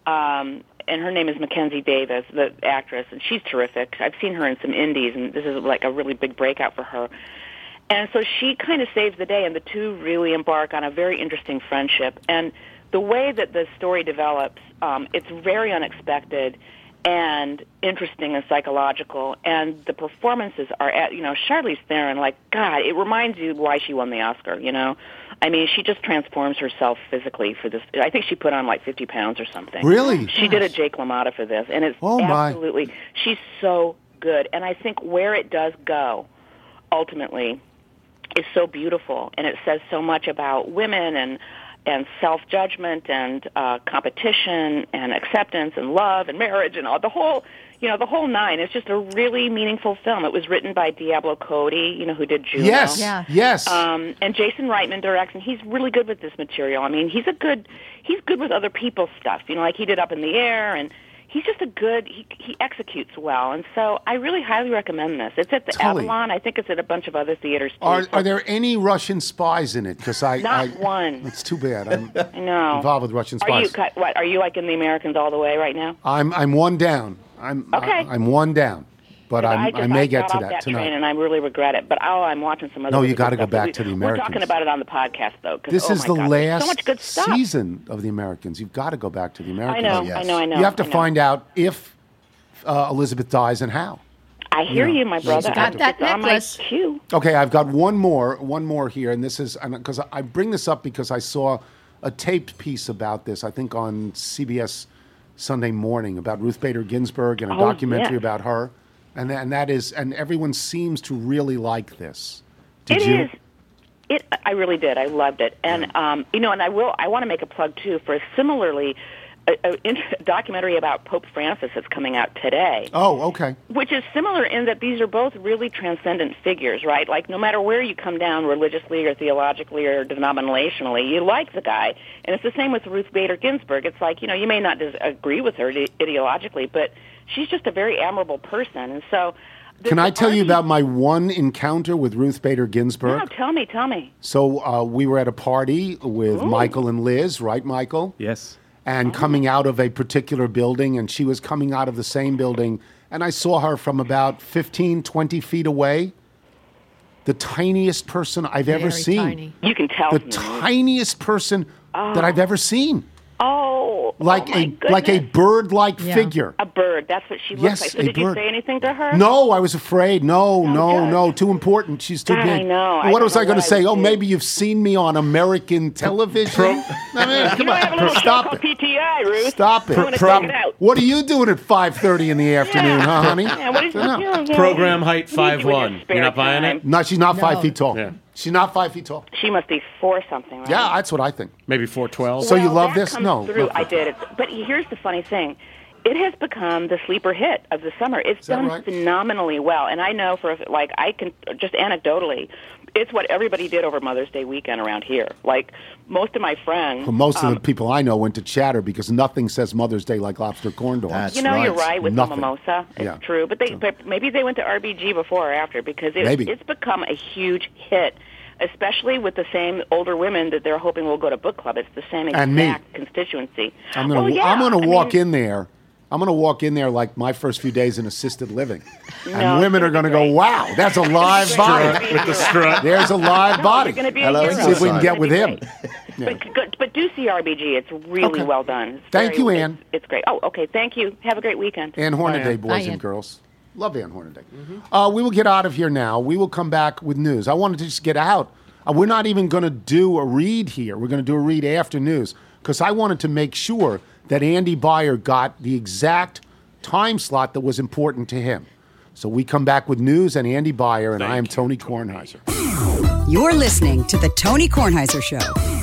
Um, and her name is Mackenzie Davis, the actress, and she's terrific. I've seen her in some indies, and this is like a really big breakout for her. And so she kind of saves the day, and the two really embark on a very interesting friendship. And the way that the story develops, um, it's very unexpected and interesting and psychological. And the performances are at, you know, Charlize Theron, like, God, it reminds you why she won the Oscar, you know? I mean, she just transforms herself physically for this. I think she put on like fifty pounds or something. Really? She did a Jake LaMotta for this, and it's Oh, my. absolutely, she's so good. And I think where it does go, ultimately, is so beautiful, and it says so much about women and and self-judgment and uh, competition and acceptance and love and marriage and all the whole, you know, the whole nine. It's just a really meaningful film. It was written by Diablo Cody, you know, who did Juno. Yes, Yeah. yes. Um, and Jason Reitman directs, and he's really good with this material. I mean, he's a good, he's good with other people's stuff. You know, like he did Up in the Air, and he's just a good, he, he executes well. And so I really highly recommend this. It's at the Tully. Avalon. I think it's at a bunch of other theaters, too. Are So- are there any Russian spies in it? Because I Not I, one. It's too bad. I'm I know. involved with Russian Are you, spies. cut- what, are you like in the Americans all the way right now? I'm I'm one down. I'm Okay. I, am one down, but I'm, I, I, just, may I get got to off that, that tonight. train, and I really regret it. But oh, I'm watching some other. No, you really good gotta go stuff. back We- to the We're Americans. talking about it on the podcast, though. 'cause, This oh is my the God, there's last so much good stuff. season of the Americans. You've got to go back to the I Americans. know, yes. I know, I know. You have to I know. find out if uh, Elizabeth dies and how. I hear you know, you, my brother. got I- that it's on my necklace. queue. Okay, I've got one more, one more here, and this is because I bring this up because I saw a taped piece about this. I think on C B S Sunday Morning about Ruth Bader Ginsburg and a Oh, documentary yes. about her, and that, and that is, and everyone seems to really like this. Did It you? is. It. I really did. I loved it, and um, you know, and I will. I want to make a plug too for similarly a, a int- documentary about Pope Francis that's coming out today. Oh, okay. Which is similar in that these are both really transcendent figures, right? Like no matter where you come down religiously or theologically or denominationally, you like the guy. And it's the same with Ruth Bader Ginsburg. It's like, you know, you may not dis- agree with her ide- ideologically, but she's just a very admirable person. And so... this Can I tell you army- about my one encounter with Ruth Bader Ginsburg? No, tell me, tell me. So uh, we were at a party with Michael and Liz, right, Michael? Yes. And coming out of a particular building, and she was coming out of the same building, and I saw her from about fifteen, twenty feet away. The tiniest person I've ever Very seen. tiny. You can tell. The from tiniest person that I've ever seen. Oh, Like oh my a like a goodness. bird-like Yeah. figure. A bird. That's what she looks Yes, like. So a did you bird. say anything to her? No, I was afraid. No, no, good. no. Too important. She's too God, big. I know. I What don't was know I going to what I say? would Oh, do. maybe you've seen me on American television. I mean, You come know, I have a on, little show stop called it. P T I, Ruth. Stop it. I'm gonna Stop check it. it out. What are you doing at five thirty in the afternoon, huh, honey? Yeah, what is No. yeah, yeah. Program height What do you do five with your one. spare You're not buying time? it? No, she's not five No. feet tall. Yeah. She's not five feet tall. She must be four something, right? Yeah, that's what I think. Maybe four twelve. So you Well, love that this? comes No. through. no. I did. It's, but here's the funny thing. It has become the sleeper hit of the summer. It's that done right? phenomenally well. And I know for, like, I can, just anecdotally, it's what everybody did over Mother's Day weekend around here. Like, most of my friends. Well, most um, of the people I know went to Chatter because nothing says Mother's Day like lobster corn dogs. That's You know, you're right. right with Nothing. the mimosa. It's Yeah. true. But they, but maybe they went to R B G before or after because it, Maybe. it's become a huge hit, especially with the same older women that they're hoping will go to book club. It's the same And me. exact constituency. I'm gonna Well, yeah, I'm gonna I walk mean, in there. I'm gonna walk in there like my first few days in assisted living, No, and women it's are gonna gonna go, be "Wow, that's a live It's body." gonna be a hero. There's a live No, body. you're gonna be a Hello, hero. Let's see if we can It's get gonna with be him. great. Yeah. But, but, but do see R B G. It's really Okay. well done. It's Thank very- you, it's- Ann. It's, great. Oh, okay. Thank you. Have a great weekend. Ann Hornaday, Ann. boys Hi, and Ann. girls. Love Ann Hornaday. Uh, we will get out of here now. We will come back with news. I wanted to just get out. Uh, we're not even going to do a read here. We're going to do a read after news because I wanted to make sure that Andy Byer got the exact time slot that was important to him. So we come back with news and Andy Byer, and I am Tony Kornheiser. You're listening to The Tony Kornheiser Show.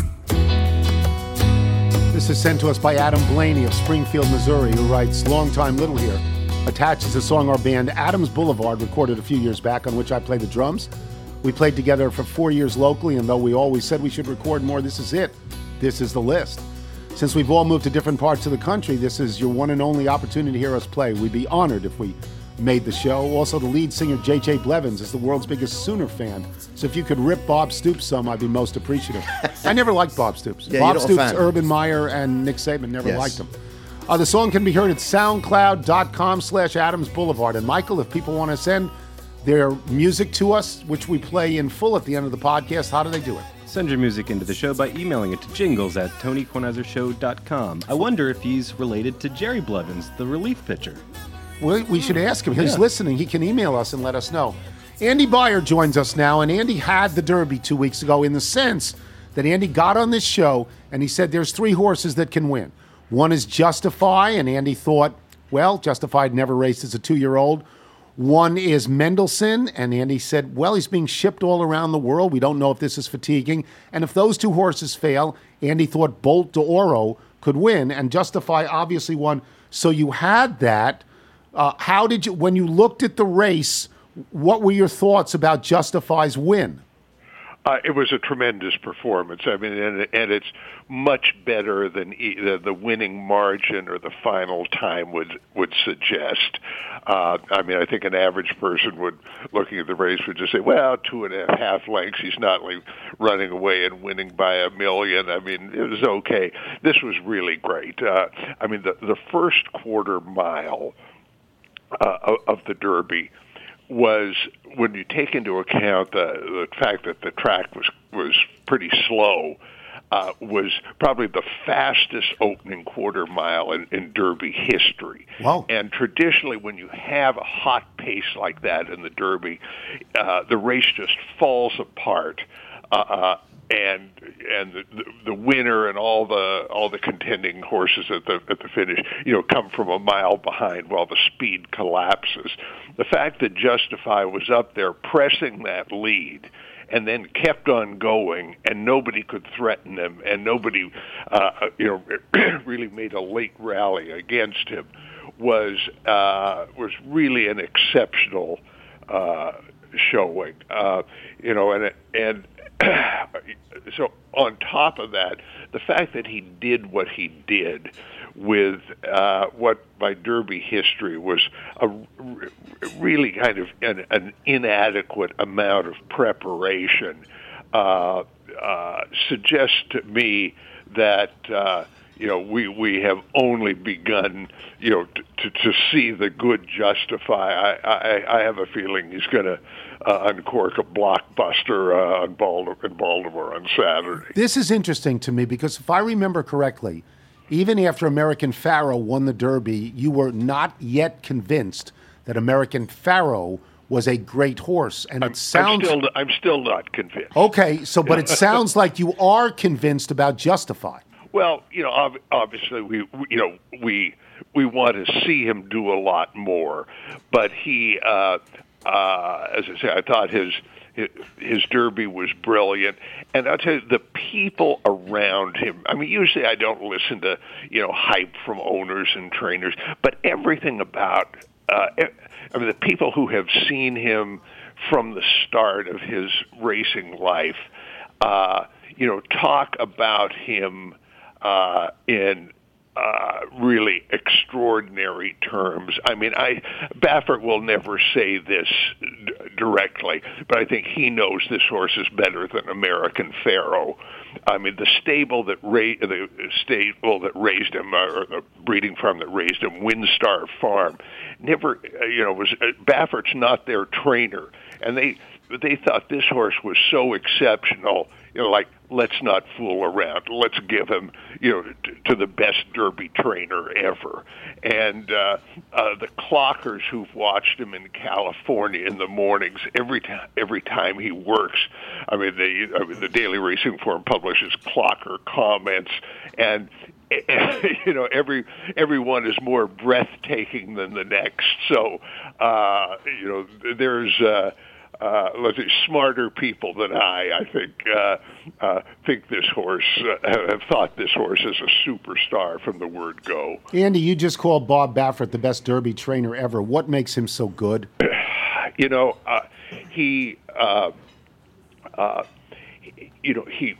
This is sent to us by Adam Blaney of Springfield, Missouri, who writes, "Longtime Little here attaches a song our band Adams Boulevard recorded a few years back on which I play the drums. We played together for four years locally, and though we always said we should record more, this is it. This is the list. Since we've all moved to different parts of the country, this is your one and only opportunity to hear us play. We'd be honored if we made the show. Also, the lead singer, J J Blevins, is the world's biggest Sooner fan. So if you could rip Bob Stoops some, I'd be most appreciative." I never liked Bob Stoops. Yeah, Bob you're not a Stoops, fan. Urban Meyer, and Nick Saban never Yes. liked him. Uh, the song can be heard at soundcloud.com slash Adams Boulevard. And Michael, if people want to send their music to us, which we play in full at the end of the podcast, how do they do it? Send your music into the show by emailing it to jingles at tony kornheiser show dot com. I wonder if he's related to Jerry Blevins, the relief pitcher. We, we should ask him. He's Yeah. listening. He can email us and let us know. Andy Byer joins us now, and Andy had the Derby two weeks ago in the sense that Andy got on this show and he said there's three horses that can win. One is Justify, and Andy thought, well, Justify had never raced as a two-year-old. One is Mendelssohn, and Andy said, well, he's being shipped all around the world. We don't know if this is fatiguing. And if those two horses fail, Andy thought Bolt d'Oro could win, and Justify obviously won. So you had that. Uh, how did you, when you looked at the race, what were your thoughts about Justify's win? Uh, it was a tremendous performance. I mean, and, and it's much better than e- the, the winning margin or the final time would would suggest. Uh, I mean, I think an average person would, looking at the race, would just say, "Well, two and a half lengths. He's not like running away and winning by a million." I mean, it was okay. This was really great. Uh, I mean, the the first quarter mile uh, of, of the Derby was, when you take into account the, the fact that the track was was pretty slow, uh, was probably the fastest opening quarter mile in, in Derby history. Wow. And traditionally, when you have a hot pace like that in the Derby, uh, the race just falls apart. Uh, uh, and and the, the the winner and all the all the contending horses at the at the finish, you know, come from a mile behind while the speed collapses. The fact that Justify was up there pressing that lead and then kept on going, and nobody could threaten him, and nobody, uh, you know, really made a late rally against him, was uh, was really an exceptional uh, showing. Uh, you know, and and. So on top of that, the fact that he did what he did with uh, what by Derby history was a really kind of an, an inadequate amount of preparation uh, uh, suggests to me that uh, you know we, we have only begun you know to, to, to see the good Justify. I, I, I have a feeling he's going to Uh, uncork a blockbuster uh, in, Baltimore, in Baltimore on Saturday. This is interesting to me because if I remember correctly, even after American Pharoah won the Derby, you were not yet convinced that American Pharoah was a great horse. And I'm, it sounds I'm still, I'm still not convinced. okay. So, but it sounds like you are convinced about Justify. Well, you know, ob- obviously we, we, you know, we we want to see him do a lot more, but he. Uh, Uh, as I say, I thought his his, his Derby was brilliant. And I'll tell you, the people around him, I mean, usually I don't listen to, you know, hype from owners and trainers, but everything about, uh, I mean, the people who have seen him from the start of his racing life, uh, you know, talk about him uh, in uh, really extraordinary terms. I mean, I Baffert will never say this d- directly, but I think he knows this horse is better than American Pharoah. I mean, the stable that ra- the stable that raised him, or the breeding farm that raised him, Windstar Farm, never, uh, you know, was uh, Baffert's not their trainer, and they they thought this horse was so exceptional. You know, like, let's not fool around. Let's give him, you know, t- to the best Derby trainer ever. And uh, uh, the clockers who've watched him in California in the mornings, every time every time he works, I mean, the I mean, the Daily Racing Form publishes clocker comments, and you know, every everyone is more breathtaking than the next. So, uh, you know, there's. Uh, Uh, let's say smarter people than I, I think, uh, uh, think this horse, uh, have thought this horse is a superstar from the word go. Andy, you just called Bob Baffert the best Derby trainer ever. What makes him so good? You know, uh, he, uh, uh, you know, he,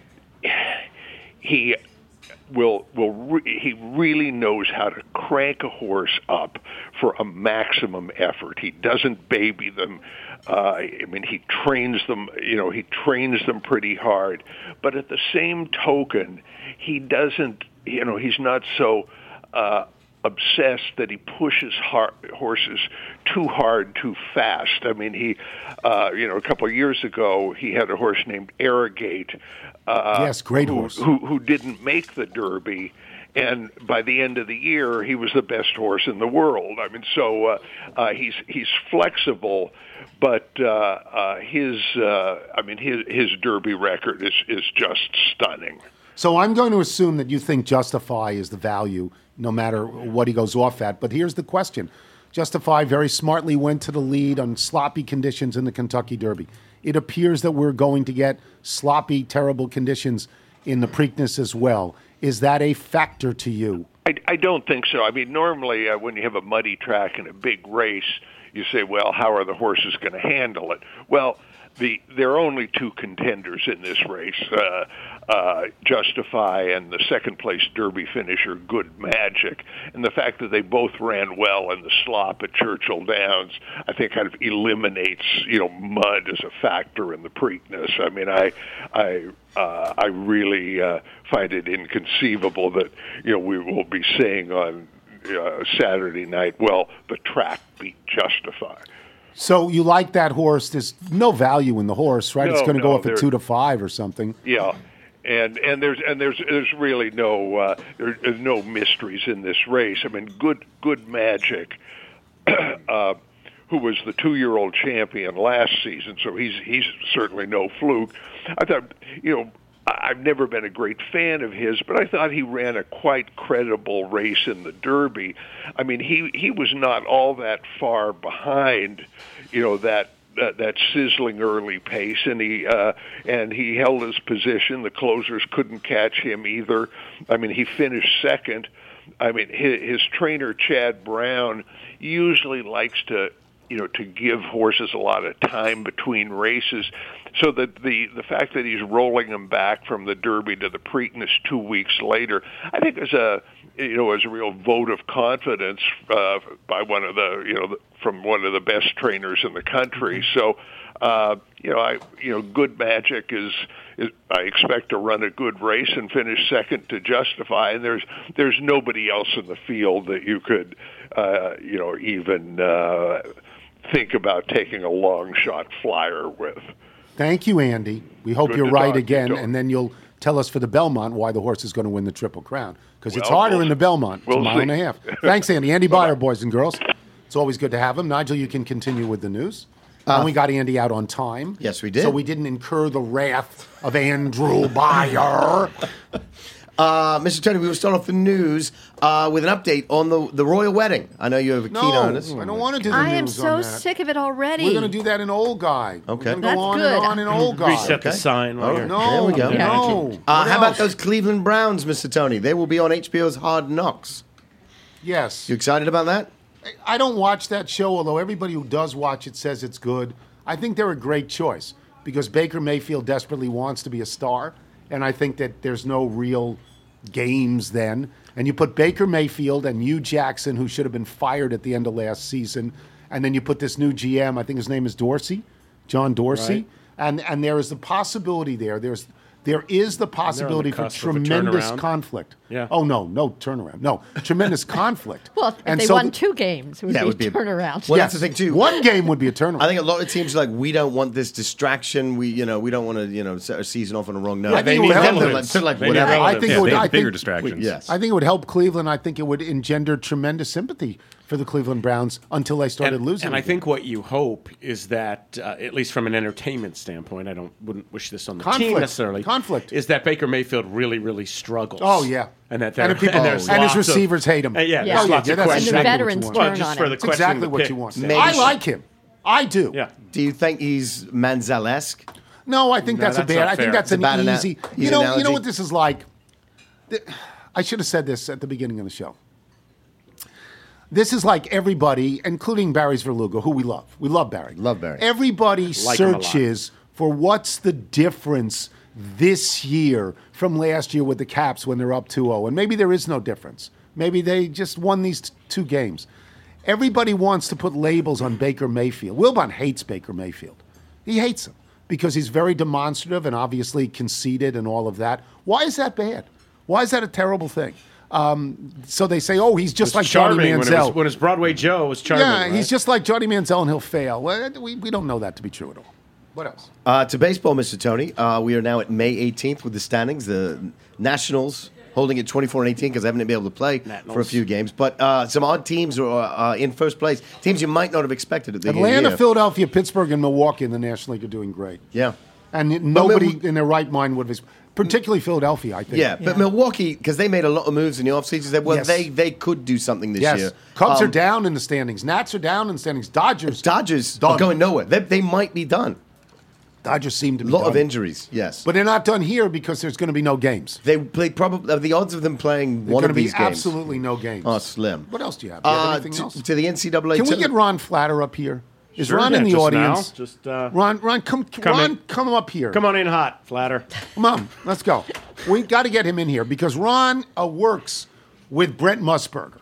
he will will re- he really knows how to crank a horse up for a maximum effort. He doesn't baby them. Uh, I mean, he trains them, you know, he trains them pretty hard. But at the same token, he doesn't, you know, he's not so uh, obsessed that he pushes hard, horses too hard, too fast. I mean, he, uh, you know, a couple of years ago, he had a horse named Arrogate. Uh, yes, great who, horse. Who, who didn't make the Derby. And by the end of the year, he was the best horse in the world. I mean, so uh, uh, he's he's flexible, but uh, uh, his uh, I mean his his Derby record is is just stunning. So I'm going to assume that you think Justify is the value, no matter what he goes off at. But here's the question: Justify very smartly went to the lead on sloppy conditions in the Kentucky Derby. It appears that we're going to get sloppy, terrible conditions in the Preakness as well. Is that a factor to you? I, I don't think so. I mean, normally uh, when you have a muddy track and a big race, you say, well, how are the horses going to handle it? Well, the there are only two contenders in this race, uh, uh, Justify and the second-place Derby finisher, Good Magic. And the fact that they both ran well in the slop at Churchill Downs, I think kind of eliminates, you know, mud as a factor in the Preakness. I mean, I, I, uh, I really uh, find it inconceivable that, you know, we will be saying on uh, Saturday night, well, the track beat Justify. So you like that horse? There's no value in the horse, right? No, it's going to no, go up there- at two to five or something. Yeah, and and there's and there's there's really no uh, there, there's no mysteries in this race. I mean, good good Magic, uh, who was the two-year-old champion last season, so he's he's certainly no fluke. I thought, you know, I've never been a great fan of his, but I thought he ran a quite credible race in the Derby. I mean, he he was not all that far behind, you know, that that, that sizzling early pace, and he uh, and he held his position. The closers couldn't catch him either. I mean, he finished second. I mean, his, his trainer Chad Brown usually likes to, you know, to give horses a lot of time between races. So that the the fact that he's rolling them back from the Derby to the Preakness two weeks later, I think is a you know is a real vote of confidence uh, by one of the you know the, from one of the best trainers in the country. So uh, you know I you know Good Magic is, is I expect to run a good race and finish second to Justify, and there's there's nobody else in the field that you could uh, you know even uh, think about taking a long shot flyer with. Thank you, Andy. We hope Good you're to right talk to you, again, Tony. and then you'll tell us for the Belmont why the horse is going to win the Triple Crown, because it's Well, harder we'll- in the Belmont. It's we'll a mile see. and a half. Thanks, Andy. Andy Byer, boys and girls. It's always good to have him. Nigel, you can continue with the news. and we got Andy out on time. Yes, we did. So we didn't incur the wrath of Andrew Byer. Uh, Mister Tony, we will start off the news uh, with an update on the the royal wedding. I know you have a keen No, on this. I don't want to do the I am news so on that. sick of it already. We're going to do that in Old Guy. Okay. We're going to That's go on good. and on in Old Guy. Reset the sign. while Oh, you're- No, There we go. no. Uh, What how about else? those Cleveland Browns, Mister Tony? They will be on H B O's Hard Knocks. Yes. You excited about that? I don't watch that show, although everybody who does watch it says it's good. I think they're a great choice because Baker Mayfield desperately wants to be a star, and I think that there's no real games then. And you put Baker Mayfield and Hugh Jackson, who should have been fired at the end of last season, and then you put this new G M, I think his name is Dorsey, John Dorsey, Right. and and there is the possibility there. There's there is the possibility for cusp of a tremendous turnaround. conflict. Yeah. Oh no, no turnaround. No, tremendous conflict. Well, if And they so won the- two games, it would Yeah, it be would be a a- turnaround. Well, Yes. that's the thing too. One game would be a turnaround. I think a lot of teams are like, we don't want this distraction. We, you know, we don't want to, you know, set our season off on a wrong note. Yeah, they Them, need they're like, relevance. they're like, They need whatever. relevance. I think Yeah, it would. big- I bigger think, distractions. Yes. I think it would help Cleveland. I think it would engender tremendous sympathy for the Cleveland Browns until they started and, losing. and I again. think what you hope is that, uh, at least from an entertainment standpoint, I don't wouldn't wish this on the team Conflict. necessarily. Conflict. Is that Baker Mayfield really, really struggles? Oh, yeah. and that And there, the people- there's and his lots of- receivers hate him. Uh, yeah, Yeah. there's Oh, yeah, lots yeah, of that's questions. And the exactly veterans what you want. Well, turn just on for him. the That's question exactly of the what pick. you want. Maybe I she- like him. I do. Yeah. Do you think he's Manziel-esque? No, I think No, that's, that's a bad. not I think fair. that's It's a an bad ana- easy. easy You know. You analogy. know what this is like. Th- I should have said this at the beginning of the show. This is like everybody, including Barry's Verluga, who we love. We love Barry. Love Barry. Everybody Like him a lot. searches for what's the difference this year from last year with the Caps when they're up two oh. And maybe there is no difference. Maybe they just won these t- two games. Everybody wants to put labels on Baker Mayfield. Wilbon hates Baker Mayfield. He hates him because he's very demonstrative and obviously conceited and all of that. Why is that bad? Why is that a terrible thing? Um, so they say, oh, he's just It was like Johnny charming when it Manziel. was, when it's Broadway Joe, it was charming. yeah, right? he's just like Johnny Manziel and he'll fail. Well, we, we don't know that to be true at all. What else? Uh, to baseball, Mister Tony. Uh, we are now at May eighteenth with the standings. The Nationals holding it twenty-four and eighteen because they haven't been able to play Nationals. for a few games. But uh, some odd teams are uh, in first place. Teams you might not have expected at the beginning of the Atlanta, year. Philadelphia, Pittsburgh, and Milwaukee in the National League are doing great. Yeah. And nobody Mil- in their right mind would have, particularly Philadelphia, I think. Yeah, but Milwaukee, because they made a lot of moves in the offseason, they, well, Yes. they, they could do something this Yes. year. Cubs Um, are down in the standings. Nats are down in the standings. Dodgers. Dodgers done. are going nowhere. They, they might be done. Dodgers seem to A be lot done. of injuries, yes. But they're not done here because there's going to be no games. They play probably, the odds of them playing There's one going to of be these games absolutely no games. are slim. What else do you have? Do you have Uh, anything to, else? to the N C double A Can we tournament. get Ron Flatter up here? Is Sure, Ron yeah, in the just audience? now. Just, uh, Ron, Ron, come, come Ron, in. come up here. Come on in hot, Flatter. Come on, let's go. We got to get him in here because Ron uh, works with Brent Musburger.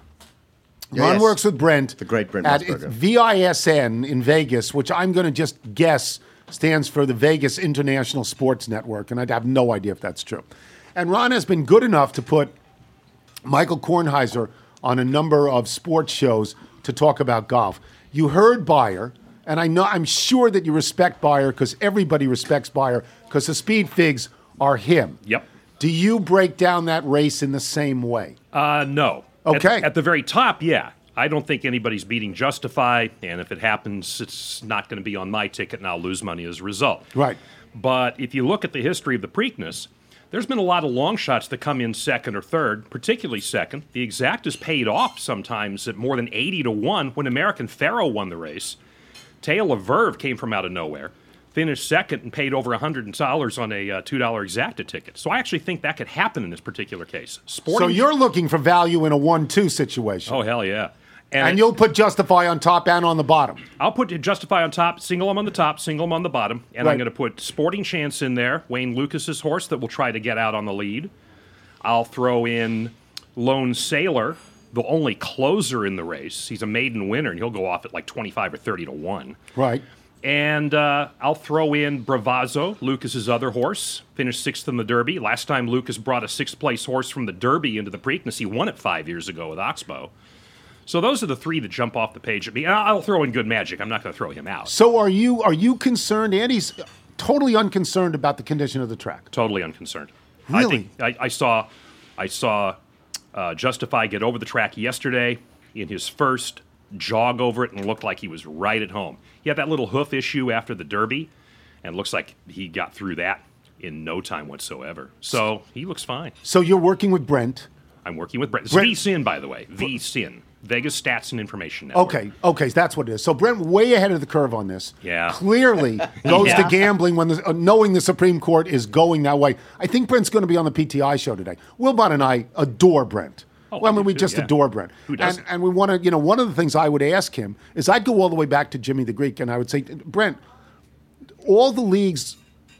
Ron Yes. works with Brent. The great Brent at Musburger. V I S N in Vegas, which I'm going to just guess stands for the Vegas International Sports Network, and I have no idea if that's true. And Ron has been good enough to put Michael Kornheiser on a number of sports shows to talk about golf. You heard Beyer, and I know I'm sure that you respect Beyer because everybody respects Beyer because the speed figs are him. Yep. Do you break down that race in the same way? Uh, no. Okay. At, at the very top, yeah. I don't think anybody's beating Justify, and if it happens, it's not going to be on my ticket, and I'll lose money as a result. Right. But if you look at the history of the Preakness, there's been a lot of long shots that come in second or third, particularly second. The exact has paid off sometimes at more than eighty to one when American Pharoah won the race. Tale of Verve came from out of nowhere, finished second and paid over one hundred dollars on a uh, two dollar exacta ticket. So I actually think that could happen in this particular case. Sporting, So you're looking for value in a one two situation. Oh, hell yeah. And, you'll put Justify on top and on the bottom. I'll put Justify on top, single him on the top, single him on the bottom, and Right. I'm going to put Sporting Chance in there, Wayne Lucas's horse that will try to get out on the lead. I'll throw in Lone Sailor, the only closer in the race. He's a maiden winner, and he'll go off at like twenty-five or thirty to one. Right. And uh, I'll throw in Bravazzo, Lucas's other horse, finished sixth in the Derby. Last time Lucas brought a sixth-place horse from the Derby into the Preakness, he won it five years ago with Oxbow. So those are the three that jump off the page at me. And I'll throw in Good Magic. I'm not going to throw him out. So are you are you concerned? Andy's totally unconcerned about the condition of the track. Totally unconcerned. Really? I think I, I saw, I saw uh, Justify get over the track yesterday in his first jog over it and looked like he was right at home. He had that little hoof issue after the Derby, and looks like he got through that in no time whatsoever. So he looks fine. So you're working with Brent. I'm working with Brent. It's Brent- V S I N, by the way. V S I N. Vegas Stats and Information Network. Okay, okay, that's what it is. So Brent, way ahead of the curve on this. Yeah. Clearly goes Yeah. to gambling when the, uh, knowing the Supreme Court is going that way. I think Brent's going to be on the P T I show today. Wilbon and I adore Brent. Oh, well, I mean, I do we too, just yeah. adore Brent. Who and, doesn't? and we want to, you know, one of the things I would ask him is I'd go all the way back to Jimmy the Greek and I would say, Brent, all the leagues,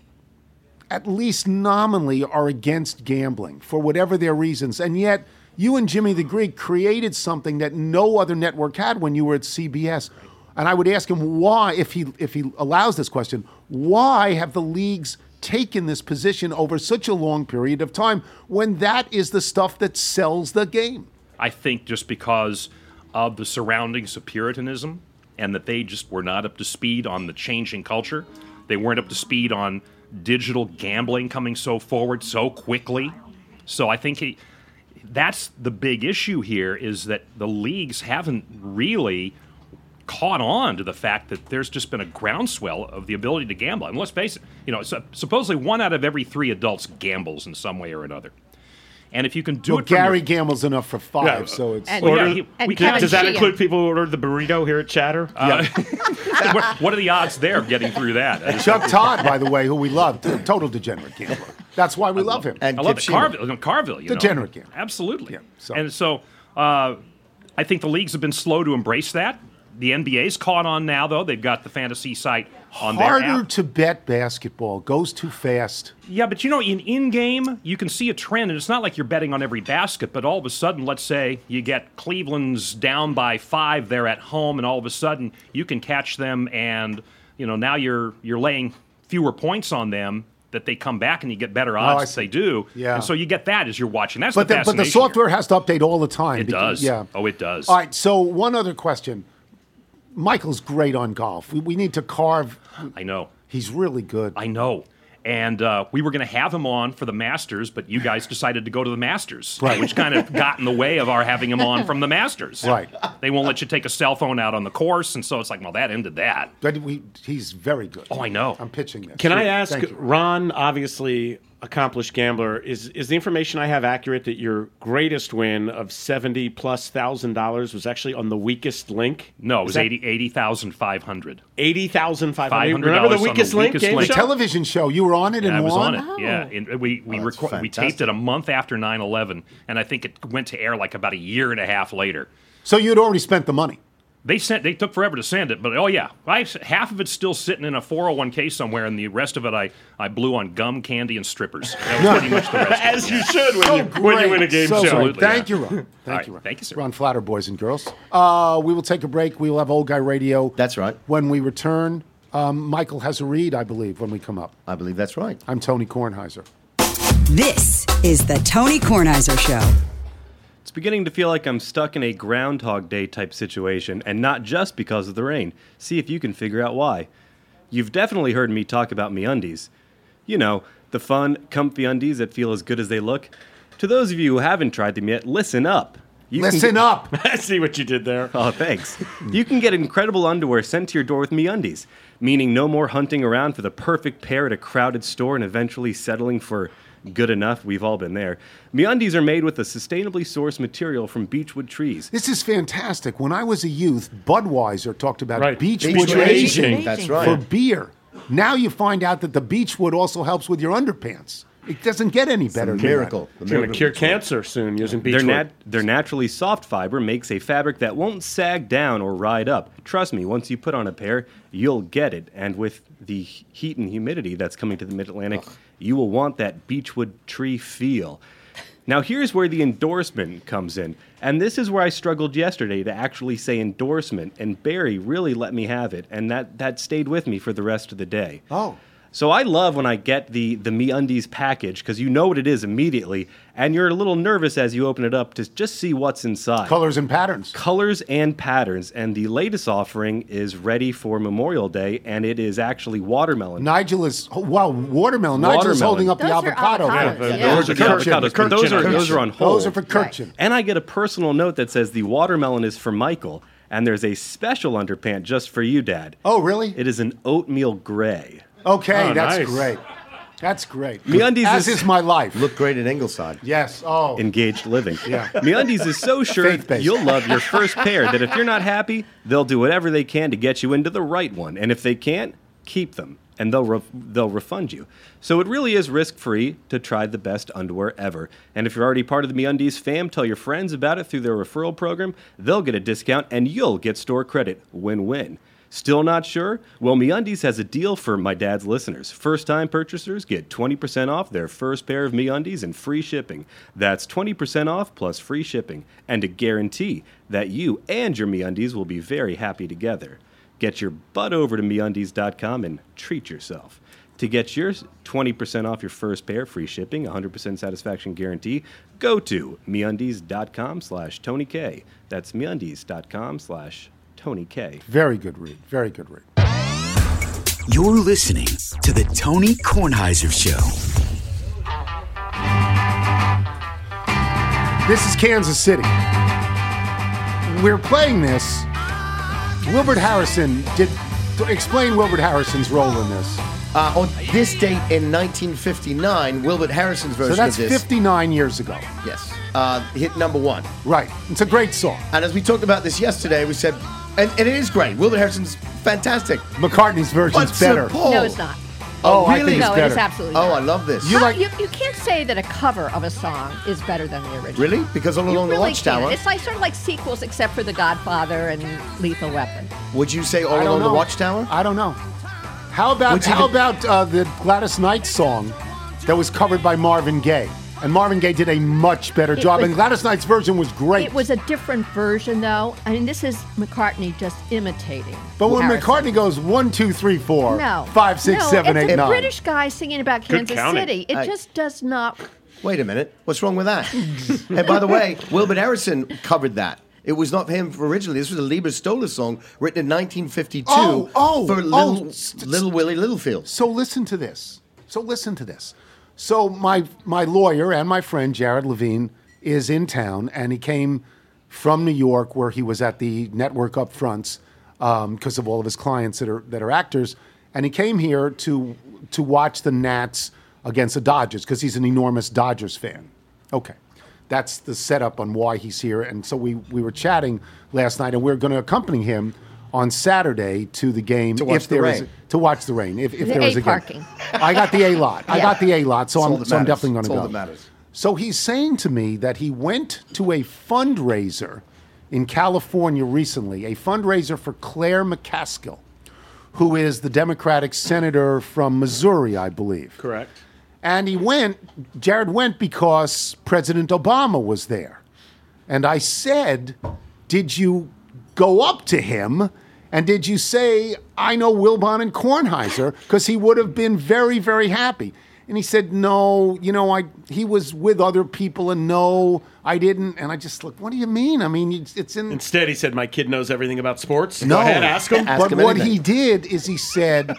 at least nominally, are against gambling for whatever their reasons. And yet, you and Jimmy the Greek created something that no other network had when you were at C B S. And I would ask him why, if he if he allows this question, why have the leagues taken this position over such a long period of time when that is the stuff that sells the game? I think just because of the surroundings of Puritanism and that they just were not up to speed on the changing culture. They weren't up to speed on digital gambling coming so forward so quickly. So I think he, that's the big issue here is that the leagues haven't really caught on to the fact that there's just been a groundswell of the ability to gamble. And let's face it, you know, so, supposedly one out of every three adults gambles in some way or another. And if you can do Well, it from Gary your- gambles enough for five, Yeah. so it's... And- Order, Yeah, he- and we Kevin can't- does that Sheehan. include people who order the burrito here at Chatter? Uh, what, what are the odds there of getting through that? Chuck Todd, by the way, who we love, t- total degenerate gambler. That's why we love him. And I love Kip it. Sheehan. Carville, no, Carville, you know. Degenerate gambler. Absolutely. Yeah, so- And so uh, I think the leagues have been slow to embrace that. The N B A's caught on now, though. They've got the fantasy site on their Harder app. to bet basketball. Goes too fast. Yeah, but you know, in in-game, you can see a trend, and it's not like you're betting on every basket, but all of a sudden, let's say you get Cleveland's down by five there at home, and all of a sudden you can catch them, and you know now you're you're laying fewer points on them, that they come back and you get better Oh, I odds if see. they do. Yeah. And so you get that as you're watching. That's But the the, but the fascination software has to update all the time. here. It because- does. Yeah. Oh, it does. All right. So one other question. Michael's great on golf. We, we need to carve. I know. He's really good. I know. And uh, we were going to have him on for the Masters, but you guys decided to go to the Masters, Right. which kind of got in the way of our having him on from the Masters. Right. They won't let you take a cell phone out on the course, and so it's like, well, that ended that. But we, he's very good. Oh, I know. I'm pitching this. Can I ask, Thank you. Ron, obviously accomplished gambler, is is the information I have accurate that your greatest win of seventy plus thousand dollars was actually on the weakest link? No, it Is was that eighty eighty thousand five hundred. eighty thousand five hundred. five hundred Remember the dollars on weakest the link weakest game link. The show? television show. You were on it and Yeah, I was won? on it. Yeah, and we we, Oh, that's reco- we taped fantastic. it a month after nine eleven, and I think it went to air like about a year and a half later. So you'd already spent the money. They sent. They took forever to send it, but oh yeah, I, half of it's still sitting in a four oh one k somewhere, and the rest of it I, I blew on gum, candy, and strippers. That was pretty much the rest. As of it. you should when, you, when you win a game So show. great. Thank yeah. you, Ron. Thank right, you, Ron. thank you, sir. Ron Flatter, boys and girls. Uh, we will take a break. We will have Old Guy Radio. That's right. When we return, um, Michael has a read, I believe, when we come up. I believe that's right. I'm Tony Kornheiser. This is the Tony Kornheiser Show. It's beginning to feel like I'm stuck in a Groundhog Day type situation, and not just because of the rain. See if you can figure out why. You've definitely heard me talk about MeUndies. You know, the fun, comfy undies that feel as good as they look. To those of you who haven't tried them yet, listen up. You can Listen get- up. I see what you did there. Oh, thanks. You can get incredible underwear sent to your door with MeUndies, meaning no more hunting around for the perfect pair at a crowded store and eventually settling for good enough. We've all been there. MeUndies are made with a sustainably sourced material from beechwood trees. This is fantastic. When I was a youth, Budweiser talked about Right. beechwood Beechwood aging aging. That's for right. beer. Now you find out that the beechwood also helps with your underpants. It doesn't get any better than Miracle. The It's going to miracle. cure cancer soon using Their, beechwood. nat- their naturally soft fiber makes a fabric that won't sag down or ride up. Trust me, once you put on a pair, you'll get it. And with the heat and humidity that's coming to the Mid-Atlantic, you will want that beechwood tree feel. Now here's where the endorsement comes in. And this is where I struggled yesterday to actually say endorsement, and Barry really let me have it, and that, that stayed with me for the rest of the day. Oh. So I love when I get the, the MeUndies package, because you know what it is immediately, and you're a little nervous as you open it up to just see what's inside. colors and patterns. Colors and patterns, and the latest offering is ready for Memorial Day, and it is actually watermelon. Nigel is, oh, wow, watermelon. Nigel's Watermelon. holding up Those the are avocado. avocados, for- yeah. Those are the Kirchen, avocados, but those are, Kirchen. those are on hold. Those are for Kirchen. And I get a personal note that says the watermelon is for Michael, and there's a special underpant just for you, Dad. Oh, really? It is an oatmeal gray. Okay, Oh, that's nice. great. That's great. MeUndies As is- is my life. Look great at Ingleside. Yes. Oh. Engaged living. Yeah. MeUndies is so sure Faith-based. you'll love your first pair that if you're not happy, they'll do whatever they can to get you into the right one. And if they can't, keep them, and they'll re- they'll refund you. So it really is risk-free to try the best underwear ever. And if you're already part of the MeUndies fam, tell your friends about it through their referral program. They'll get a discount, and you'll get store credit. Win-win. Still not sure? Well, MeUndies has a deal for My Dad's listeners. First-time purchasers get twenty percent off their first pair of MeUndies and free shipping. That's twenty percent off plus free shipping, and a guarantee that you and your MeUndies will be very happy together. Get your butt over to MeUndies dot com and treat yourself. To get your twenty percent off your first pair, free shipping, one hundred percent satisfaction guarantee, go to MeUndies dot com slash Tony K. That's MeUndies dot com slash Tony K. Very good read. Very good read. You're listening to the Tony Kornheiser Show. This is Kansas City. We're playing this. Wilbert Harrison did. Explain Wilbert Harrison's role in this. Uh, on this date in nineteen fifty-nine, Wilbert Harrison's version So that's of this. fifty-nine years ago. Yes. Uh, hit number one. Right. It's a great song. And as we talked about this yesterday, we said, and, and it is great. Wilbert Harrison's fantastic. McCartney's version's What's better. the poll? No, it's not. Oh, I really? think it's no, better. it is absolutely Oh, not. I love this. You, you, you can't say that a cover of a song is better than the original. Really? Because all You along the really Watchtower. can't. It's like sort of like sequels, except for The Godfather and Lethal Weapon. Would you say all I don't along the know. Watchtower? I don't know. How about Would you how even- about uh, the Gladys Knight song that was covered by Marvin Gaye? And Marvin Gaye did a much better It job. was- and Gladys Knight's version was great. It was a different version, though. I mean, this is McCartney just imitating. but when Harrison. McCartney goes one, two, three, four, no, five, six, no, seven, it's eight, a nine. British guy singing about Good Kansas counting. City. It I- just does not. Wait a minute. What's wrong with that? And by the way, Wilbert Harrison covered that. It was not him originally. This was a Lieber Stoller song written in nineteen fifty-two Oh, oh, for oh, Little, s- s- Little Willie Littlefield. So listen to this. So listen to this. So my my lawyer and my friend Jared Levine is in town, and he came from New York, where he was at the network up fronts because of all of his clients that are that are actors, and he came here to to watch the Nats against the Dodgers because he's an enormous Dodgers fan. Okay. That's the setup on why he's here. And so we, we were chatting last night, and we're going to accompany him on Saturday to the game. To watch if the there is rain. to watch the rain. If, if The there is A a game. parking. I got the A lot. I Yeah. got the A lot, so It's all I'm that so I'm matters. definitely going It's to all go. that matters. So he's saying to me that he went to a fundraiser in California recently, a fundraiser for Claire McCaskill, who is the Democratic senator from Missouri, I believe. Correct. And he went, Jared went because President Obama was there. And I said, did you go up to him and did you say, I know Wilbon and Kornheiser? Because he would have been very, very happy. And he said, no, you know, I he was with other people and no, I didn't. And I just look, what do you mean? I mean, it's, it's in... Instead, he said, my kid knows everything about sports. No. Go ahead, ask him. Ask but him what anything. he did is he said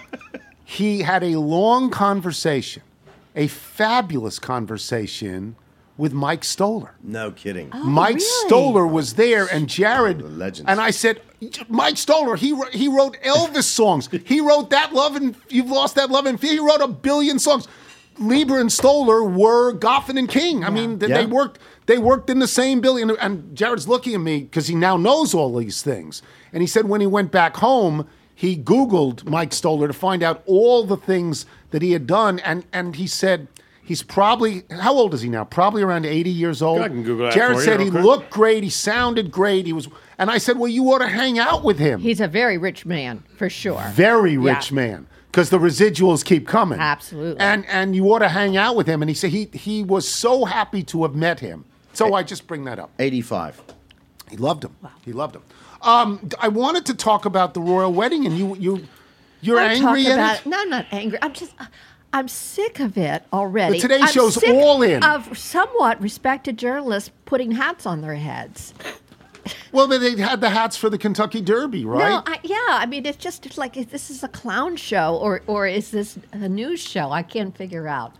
he had a long conversation, a fabulous conversation with Mike Stoller. No kidding. Oh, Mike really? Stoller was there, and Jared. legends. And I said, Mike Stoller, he wr- he wrote Elvis songs. He wrote That Love and You've Lost That Love and Fear. He wrote a billion songs. Lieber and Stoller were Goffin and King. I mean, th- Yeah. they worked. They worked in the same building. And Jared's looking at me because he now knows all these things. And he said when he went back home, he Googled Mike Stoller to find out all the things that he had done. And and he said he's probably, how old is he now? Probably around eighty years old. I can Google that Jared for you said real he quick. looked great. He sounded great. He was, and I said, well, you ought to hang out with him. He's a very rich man, for sure. Very rich Yeah. man. Because the residuals keep coming. Absolutely. And and you ought to hang out with him. And he said he he was so happy to have met him. So I just bring that up. eighty-five. He loved him. He loved him. Um, I wanted to talk about the royal wedding, and you you you're I'll angry talk at about it. it. No, I'm not angry. I'm just, I'm sick of it already. But today's I'm show's sick all in. of somewhat respected journalists putting hats on their heads. Well, they they had the hats for the Kentucky Derby, right? No, I, yeah. I mean, it's just it's like, is this is a clown show or or is this a news show? I can't figure out.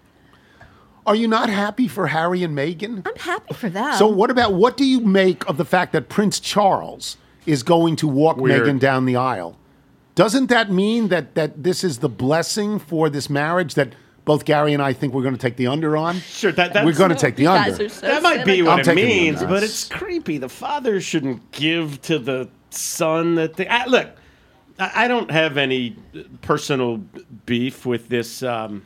Are you not happy for Harry and Meghan? I'm happy for them. So what about, what do you make of the fact that Prince Charles is going to walk Weird. Meghan down the aisle? Doesn't that mean that that this is the blessing for this marriage, that both Gary and I think we're going to take the under on. Sure, that, that's, we're going to take the You under. guys are so that might be cynical. what I'm it taking the means, under. but it's creepy. The father shouldn't give to the son that they. I, look, I, I don't have any personal beef with this um,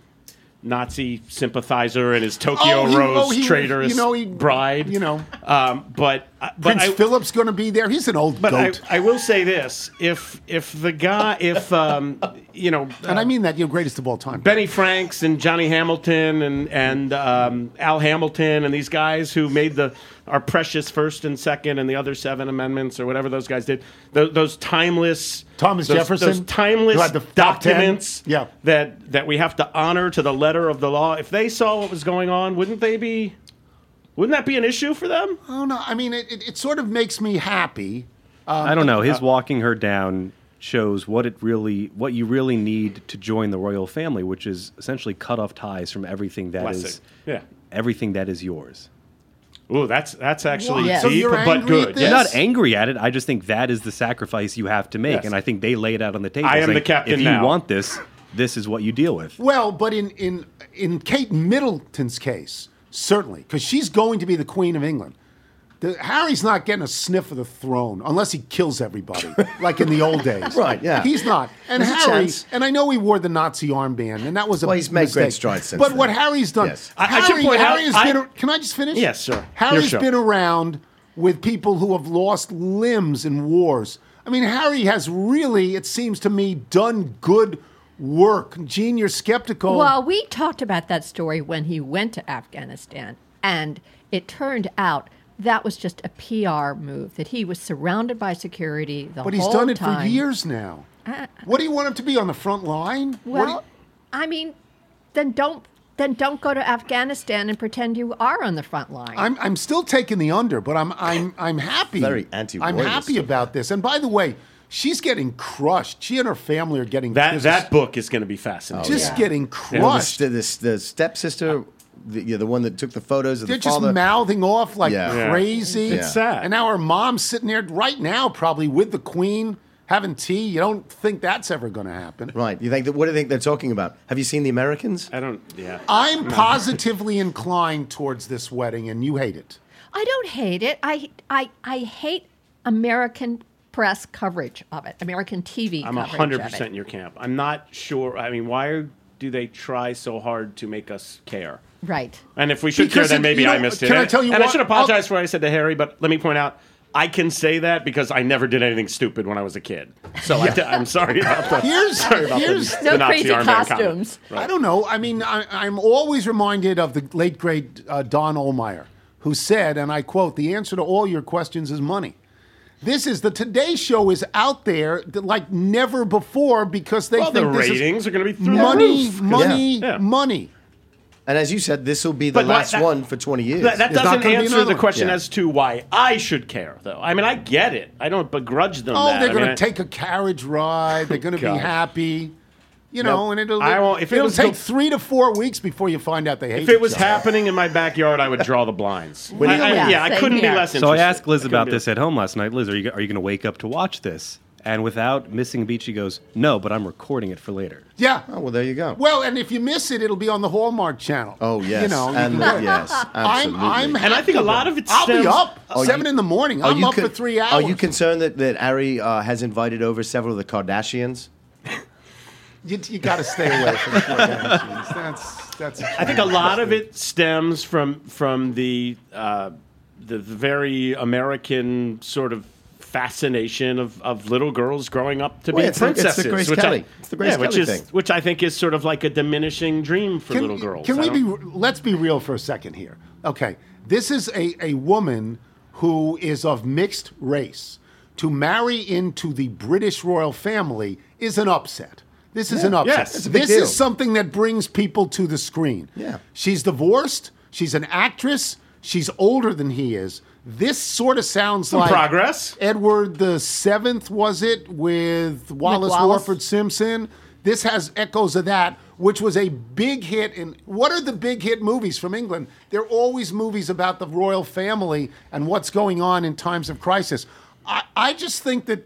Nazi sympathizer and his Tokyo Oh, he- Rose oh, he- traitorous you know, he- bride. you know. um, but but Prince I, Philip's going to be there. He's an old But I, goat. I will say this: if if the guy, if um, you know, and I mean that, you know, greatest of all time. Benny Franks and Johnny Hamilton and and um, Al Hamilton and these guys who made the our precious First and Second and the other seven amendments or whatever those guys did, those, those timeless Thomas those, Jefferson, those timeless who had the top ten. documents, Yeah. that that we have to honor to the letter of the law. If they saw what was going on, wouldn't they be? Wouldn't that be an issue for them? Oh no! I mean, it, it, it sort of makes me happy. Um, I don't know. His uh, walking her down shows what it really, what you really need to join the royal family, which is essentially cut off ties from everything that is, Blessing. Yeah. everything that is yours. Ooh, that's that's actually Yes. deep, So you're but angry at good. this? I'm Yes. not angry at it. I just think that is the sacrifice you have to make, Yes. and I think they lay it out on the table. I am saying, the captain If you now." want this, this is what you deal with. Well, but in in in Kate Middleton's case, certainly, because she's going to be the Queen of England. The, Harry's not getting a sniff of the throne unless he kills everybody, like in the old days. Right, yeah. He's not. And There's a Harry, chance. and I know he wore the Nazi armband, and that was a Well, he's made mistake. great strides since But then. what Harry's done, Yes. I- I Harry, should point Harry out, has I- been. Can I just finish? Yes, sir. Your Harry's show. been around with people who have lost limbs in wars. I mean, Harry has really, it seems to me, done good work. Gene, you're skeptical. Well, we talked about that story when he went to Afghanistan, and it turned out that was just a P R move, that he was surrounded by security the whole time. But he's done it for years now. Uh, What do you want him to be on the front line? What do you- Well, I mean, then don't then don't go to Afghanistan and pretend you are on the front line. I'm I'm still taking the under, but I'm I'm I'm happy. Very anti-royalist. I'm happy about this. And by the way, she's getting crushed. She and her family are getting That there's that a- book is going to be fascinating. just yeah. getting Well, crushed. the, the, the stepsister, the, yeah, the one that took the photos of They're the just father. mouthing off like Yeah. Yeah. crazy. It's sad. And now her mom's sitting there right now, probably with the Queen, having tea. You don't think that's ever going to happen? Right. You think that? What do you think they're talking about? Have you seen The Americans? I don't. Yeah. I'm positively inclined towards this wedding, and you hate it. I don't hate it. I I I hate American press coverage of it, American T V I'm coverage hundred of percent it. in your camp. I'm not sure. I mean, why do they try so hard to make us care? Right. And if we should Because care, then it- maybe you know, I missed it. can I And- tell you And I what? should apologize for what I said to Harry, but let me point out, I can say that because I never did anything stupid when I was a kid. So I, am sorry about the, Here's- sorry about here's- the, No the Nazi crazy armband comment. costumes. I don't know. I mean, I, I'm always reminded of the late, great uh, Don Ohlmeyer, who said, and I quote, "The answer to all your questions is money." This is the Today Show is out there th- like never before because they Well, think the this ratings is are going to be through money, the roof. money, Yeah. money. And as you said, this will be the But like last that- one for twenty years. That, that There's not doesn't gonna be answer another the one. question Yeah. as to why I should care, though. I mean, I get it. I don't begrudge them Oh, that. they're I going mean, to I- take a carriage ride. They're going to be God. happy. You know, Nope. and it'll, I won't- if it it'll was take go- three to four weeks before you find out they hate If it was each other. happening in my backyard, I would draw the blinds. When I, you- I- Yeah, yeah, I same couldn't here. be less So interested. I asked Liz I couldn't about be- this at home last night. Liz, are you are you going to wake up to watch this? And without missing a beat, she goes, "No, but I'm recording it for later." Yeah. Oh, well, there you go. Well, and if you miss it, it'll be on the Hallmark Channel. Oh, yes. You know, you and can- yes, I'm, absolutely. I'm And I think a happy lot about of it I'll be stems- up Are seven you- in the morning. Are I'm you up con- for three hours. Are you concerned that, that Ari uh, has invited over several of the Kardashians? You, you got to stay away from the Kardashians. That's that's. I think a lot of it stems from from the uh, the, the very American sort of fascination of, of little girls growing up to Well, be it's the- it's the princesses. Grace which Kelly. I, It's the Grace yeah, which Kelly is thing. which I think is sort of like a diminishing dream for Can, little girls. can I we be? don't- Let's be real for a second here. Okay, this is a a woman who is of mixed race. To marry into the British royal family is an upset. This is Yeah. an upset. Yes, it's a big this deal. is something that brings people to the screen. Yeah. She's divorced. She's an actress. She's older than he is. This sort of sounds Some like progress. Edward the Seventh, was it, with Wallace, Wallace. Warford Simpson? This has echoes of that, which was a big hit. In what are the big hit movies from England? They're always movies about the royal family and what's going on in times of crisis. I, I just think that that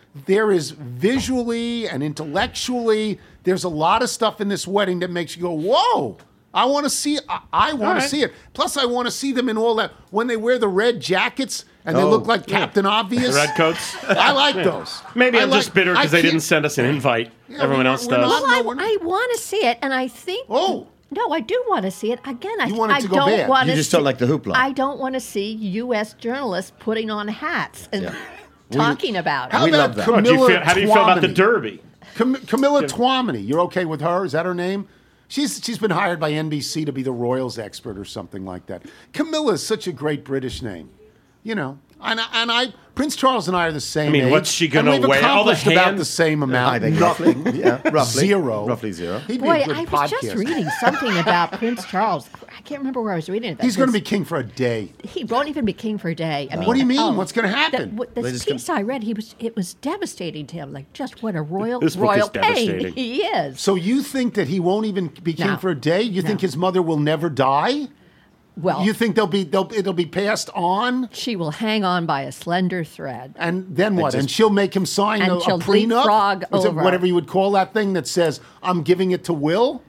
there is visually and intellectually, there's a lot of stuff in this wedding that makes you go, whoa. I want to see. I, I want right. to see it. Plus, I want to see them in all that when they wear the red jackets and they Oh, look like yeah. Captain Obvious. The red coats. I like those. Maybe I I'm like- just bitter I because they can't- didn't send us an invite. Yeah, Everyone we're- else we're does. not- Well, no, I, we're not- I want to see it, and I think. Oh. No, I do want to see it. Again, I, You want it I to go don't bad. want You to just see, don't like the hoopla. I don't want to see U S journalists putting on hats and Yeah. talking about How it. We about love that. What, do you Camilla feel, how do you feel about the Twomey? Derby? Cam- Camilla Twomey. You're okay with her? Is that her name? She's she's been hired by N B C to be the royals expert or something like that. Camilla is such a great British name, you know. And I, and I Prince Charles and I are the same. I mean, age, what's she gonna and we've weigh? All the accomplished about hands- the same amount. I think Nothing. roughly. Yeah, roughly. Zero. Roughly zero. He'd be Boy, a good I was just podcast. reading something about Prince Charles. I can't remember where I was reading it. He's going to This- be king for a day. He won't even be king for a day. I mean, What do you mean? oh, What's going to that- happen? what- They this just piece I read, he was it was devastating to him. Like, just what a royal This book is royal pain devastating. he is. So you think that he won't even be king No. for a day? You think No. his mother will never die? Well, You think they'll be they'll, it'll be passed on, she will hang on by a slender thread. and then what? just- and she'll make him sign And a, a she'll prenup, leapfrog Is it over. whatever you would call that thing that says I'm giving it to Will.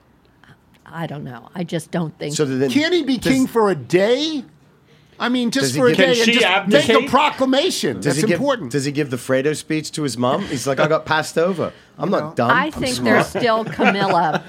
I don't know. I just don't think. So then, Can't he be does- king for a day? I mean, just Does he for a give- day, Can and she just make a abdicate? proclamation. Does That's he give, important. Does he give the Fredo speech to his mom? He's like, I got passed over. I'm not dumb. I I'm think smart." there's still Camilla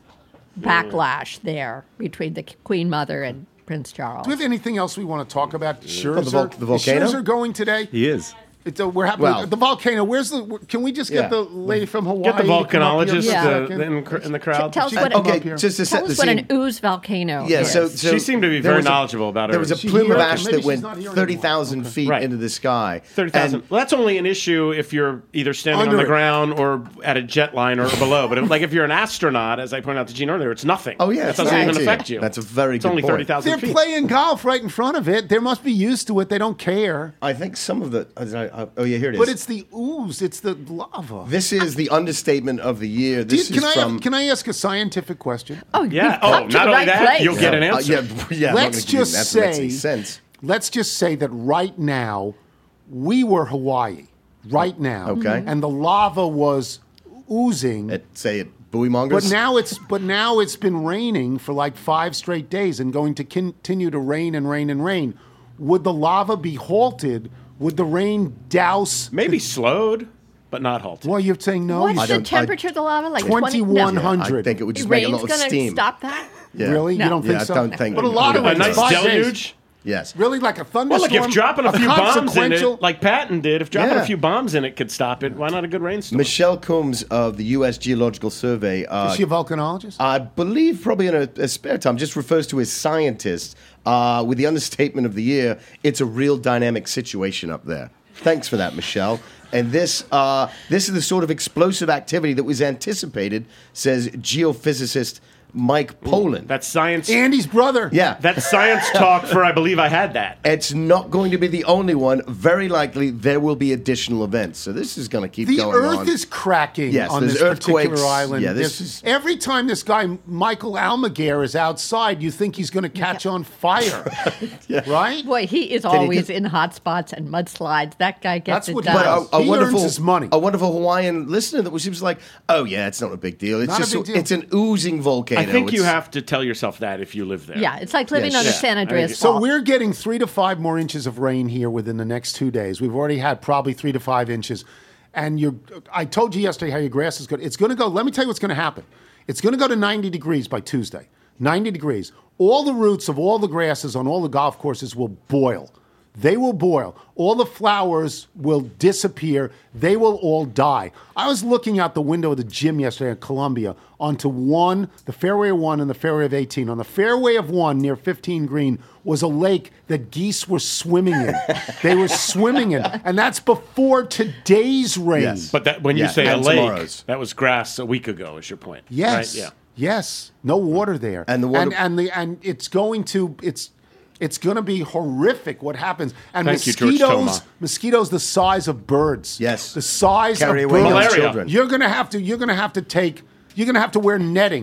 backlash there between the Queen Mother and Prince Charles. Do we have anything else we want to talk about? Scherzer, the vol- the volcano? Is Scherzer going today? He is. It's a, we're happy. Well- the volcano. Where's the? Can we just get Yeah. the lady from Hawaii? Get the to come up here volcanologist for a Yeah. uh, second? in, cr- in the crowd. Tell us She- what, come Okay, up here. just to set tell the us what scene. an ooze volcano Yeah, is. so, so She seemed to be there very was a- knowledgeable about There her. was a She plume here? of ash Maybe that she's went not here thirty anymore. thousand feet Right. into the sky. thirty thousand. And- Well, that's only an issue if you're either standing Under on the it. ground or at a jet line or below. But if, like if you're an astronaut, as I pointed out to Gene earlier, it's nothing. Oh, yeah, it it's doesn't not even to you. affect you. That's a very It's good only point. thirty thousand They're feet. playing golf right in front of it. They must be used to it. They don't care. I think some of the. I- I- Oh, yeah, here it is. But it's the ooze. It's the lava. This is the understatement of the year. Do you- This can is I from. can I ask a scientific question? Oh, Yeah. you've Oh, come to not the only right that, place. you'll get an Uh, answer. yeah, yeah. I'm not Let's gonna give you an just answer that makes say. any sense. Let's just say that right now, we were Hawaii. Right now. Okay. Mhm. And the lava was oozing. At, say it, buoy mongers. But now it's but now it's been raining for like five straight days and going to continue to rain and rain and rain. Would the lava be halted? Would the rain douse? Maybe slowed, but not halted. Well, you're saying no. What's You I the don't- temperature of the lava? Like twenty-one No. hundred. I think it would just Rain's make a lot of going to steam. stop that? Yeah. Really? No. You don't think Yeah, I so? don't think But a it lot would. of A it's nice five days. deluge. Yes. Really, like a Well, thunderstorm. look, if dropping a few bombs in consequential- it, like Patton did, if dropping Yeah. a few bombs in it could stop it, why not a good rainstorm? Michelle Combs of the U S Geological Survey. Uh, Is she a volcanologist? I believe probably in a, a spare time, just refers to as scientist. Uh, with the understatement of the year, it's a real dynamic situation up there. Thanks for that, Michelle. And this, uh, this is the sort of explosive activity that was anticipated, says geophysicist Mike Poland. That's science. Andy's brother. Yeah. That's science talk for I believe I had that. It's not going to be the only one. Very likely there will be additional events. So this is going to keep The going earth on. is cracking Yes, on there's this particular earthquakes. island. Yeah, this There's- is- every time this guy Michael Almaguer is outside, you think he's going to catch on fire, right? Boy, he is he always get- in hot spots and mudslides. That guy gets That's it what- done. but, But a, a He wonderful, earns his money. a wonderful Hawaiian listener that was she was like, "Oh yeah, it's not a big deal. It's Not a just big deal. it's an oozing volcano." I think you It's- have to tell yourself that if you live there. yeah, it's like living Yes. on the Yeah. San Andreas So Fault. we're getting three to five more inches of rain here within the next two days. We've already had probably three to five inches. And you're, I told you yesterday how your grass is good. It's going to go, let me tell you what's going to happen. It's going to go to ninety degrees by Tuesday. ninety degrees. All the roots of all the grasses on all the golf courses will boil. They will boil. All the flowers will disappear. They will all die. I was looking out the window of the gym yesterday at Columbia onto one, the fairway of one and the fairway of eighteen. On the fairway of one near fifteen green was a lake that geese were swimming in. They were swimming in. And that's before today's rain. Yes. But that when you Yeah, say a and lake, tomorrow's. that was grass a week ago, is your point. Yes. Right? Yeah. Yes. No water there. And the water- and, and the and it's going to it's it's going to be horrific what happens. And Thank you, George mosquitoes Toma. mosquitoes the size of birds. Yes. The size Carry of away birds. young Malaria. children. You're going to have to you're going to have to take you're going to have to wear netting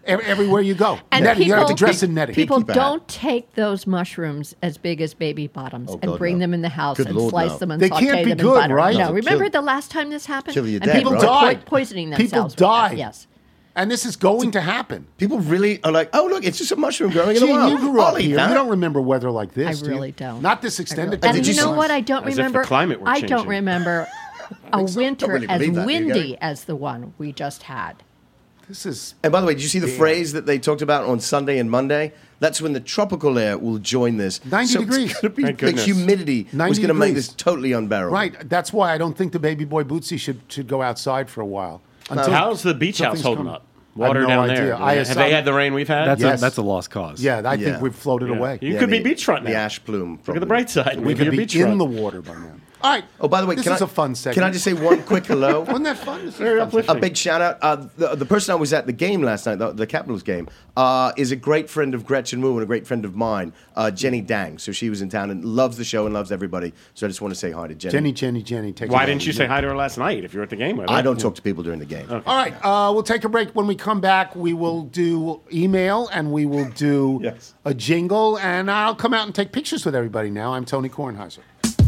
ev- everywhere you go. And netting. You have to people- dress in netting. People don't take those mushrooms as big as baby bottoms Oh, and God, bring no. them in the house Good and Lord, slice no. them and They saute can't be them good, in butter. right? No, Kill- remember the last time this happened? kill you and dead, people right? were died. po- poisoning People themselves. with that. died. Yes. And this is going to happen. People really are like, oh, look, it's just a mushroom growing in Gee, the wild. you grew I'll up eat here. that. You don't remember weather like this. I do you? really don't. Not this extended. And time. you know what? I don't As if the remember. climate were I don't changing. remember a winter really as believe that, do you, windy Gary? as the one we just had. This is. And by the way, did you see the Yeah. phrase that they talked about on Sunday and Monday? That's when the tropical air will join this. ninety so degrees. It's gonna be, Thank the goodness. humidity was ninety going to make degrees. this totally unbearable. Right. That's why I don't think the baby boy Bootsy should should go outside for a while. How's the beach house something's holding come- up? I have Water no down idea. there. I Have assume- they had the rain we've had? That's Yes. a that's a lost cause. Yeah, I Yeah. think we've floated Yeah. away. You Yeah, could be the- beachfront now. The ash plume. Look at probably. the bright side. We Maybe could a be beachfront. in the water by now. All right. Oh, by the way, this can is I, a fun segment. Can I just say one quick hello? Wasn't that fun? This is Very fun. uplifting. A big shout out. Uh, the, the person I was at the game last night, the, the Capitals game, uh, is a great friend of Gretchen Wu and a great friend of mine, uh, Jenny Dang. So she was in town and loves the show and loves everybody. So I just want to say hi to Jenny. Jenny, Jenny, Jenny. Take Why it didn't over. you say hi to her last night if you were at the game with her? I don't talk to people during the game. All right, uh, we'll take a break. When we come back, we will do email and we will do Yes. a jingle, and I'll come out and take pictures with everybody now. I'm Tony Kornheiser.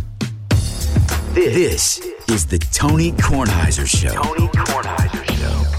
This is the Tony Kornheiser Show. Tony Kornheiser Show.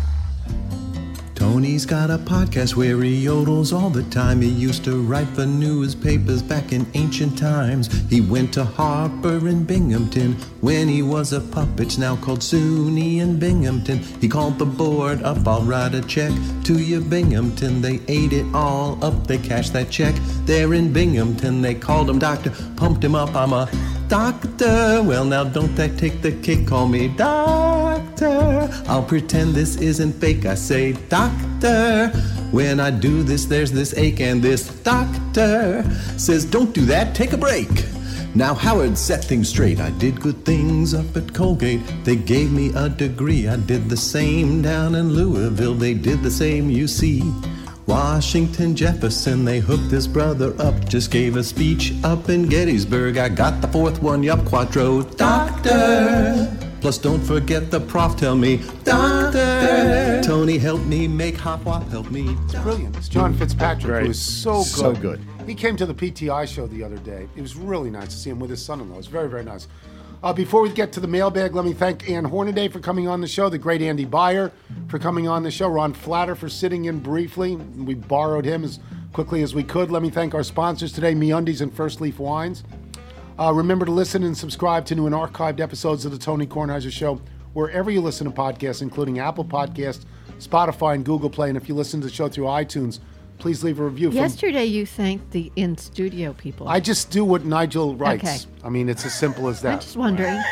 Tony's got a podcast where he yodels all the time. He used to write for newspapers back in ancient times. He went to Harper in Binghamton when he was a pup. It's now called SUNY in Binghamton. He called the board up, I'll write a check to you, Binghamton. They ate it all up, they cashed that check there in Binghamton. They called him doctor, pumped him up, I'm a doctor. Well, now don't that take the cake, call me doctor. I'll pretend this isn't fake, I say doctor. When I do this, there's this ache, and this doctor says, don't do that, take a break. Now Howard set things straight. I did good things up at Colgate. They gave me a degree. I did the same down in Louisville. They did the same, you see. Washington Jefferson, they hooked his brother up. Just gave a speech up in Gettysburg. I got the fourth one, yup, quattro. Doctor. Plus, don't forget the prof, tell me, Doctor. Tony, help me make hop wop, help me. Brilliant. It's John Fitzpatrick, Great. who is so good. So good. He came to the P T I show the other day. It was really nice to see him with his son-in-law. It was very, very nice. Uh, before we get to the mailbag, let me thank Ann Hornaday for coming on the show, the great Andy Byer for coming on the show, Ron Flatter for sitting in briefly. We borrowed him as quickly as we could. Let me thank our sponsors today, MeUndies and First Leaf Wines. Uh, remember to listen and subscribe to new and archived episodes of the Tony Kornheiser Show wherever you listen to podcasts, including Apple Podcasts, Spotify, and Google Play. And if you listen to the show through iTunes, please leave a review. From, Yesterday, you thanked the in-studio people. I just do what Nigel writes. Okay. I mean, it's as simple as I'm that. just wondering.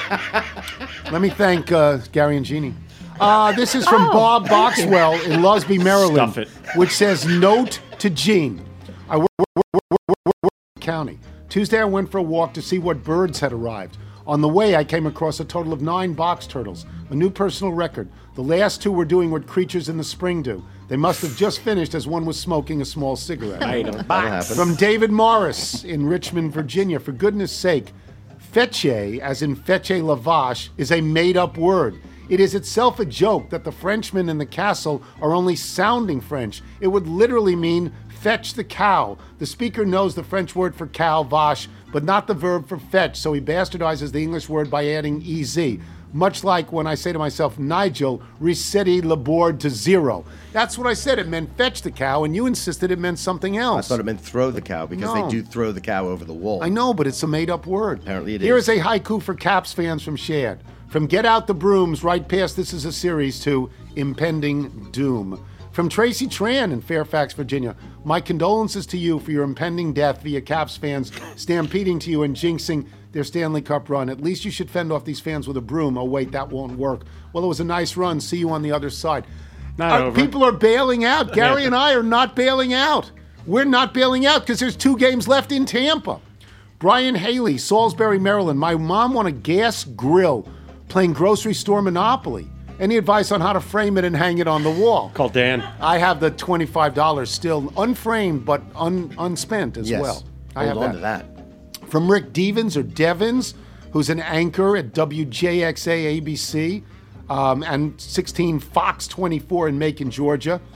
Let me thank uh, Gary and Jeannie. Uh, this is from Oh, Bob thank you. Boxwell in Lusby, Maryland, Stuff it. which says, note to Gene. I work, work, work, work, work, work in the county. Tuesday, I went for a walk to see what birds had arrived. On the way, I came across a total of nine box turtles, a new personal record. The last two were doing what creatures in the spring do. They must have just finished as one was smoking a small cigarette. Item That'll box. happen. From David Morris in Richmond, Virginia. For goodness sake, fetche, as in fetche lavache, is a made-up word. It is itself a joke that the Frenchmen in the castle are only sounding French. It would literally mean fetch the cow. The speaker knows the French word for cow, vache, but not the verb for fetch, so he bastardizes the English word by adding ez. Much like when I say to myself, Nigel, resetti le board to zero. That's what I said. It meant fetch the cow, and you insisted it meant something I else. thought it meant throw the cow because No. they do throw the cow over the wall. I know, but it's a made-up word. Apparently it Here is. is a haiku for Caps fans from Shad. From Get Out the Brooms, right past This Is a Series to Impending Doom. From Tracy Tran in Fairfax, Virginia. My condolences to you for your impending death via Caps fans stampeding to you and jinxing their Stanley Cup run. At least you should fend off these fans with a broom. Oh, wait, that won't work. Well, it was a nice run. See you on the other side. Not Uh, over. People are bailing out. Gary and I are not bailing out. We're not bailing out because there's two games left in Tampa. Brian Haley, Salisbury, Maryland. My mom won a gas grill playing grocery store Monopoly. Any advice on how to frame it and hang it on the wall? Call Dan. I have the twenty-five dollars still unframed but un, unspent as Yes. well. I Hold have on to that. From Rick Devens or Devins, who's an anchor at W J X A A B C um, and sixteen Fox twenty-four in Macon, Georgia.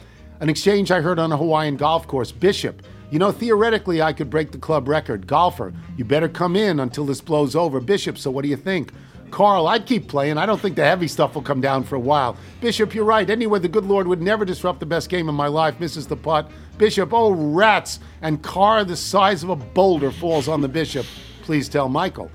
An exchange I heard on a Hawaiian golf course. Bishop, you know, theoretically, I could break the club record. Golfer, you better come in until this blows over. Bishop, so what do you think? Carl, I'd keep playing. I don't think the heavy stuff will come down for a while. Bishop, you're right. Anyway, the good Lord would never disrupt the best game of my life. Misses the putt. Bishop, oh, rats. And car the size of a boulder falls on the Bishop. Please tell Michael.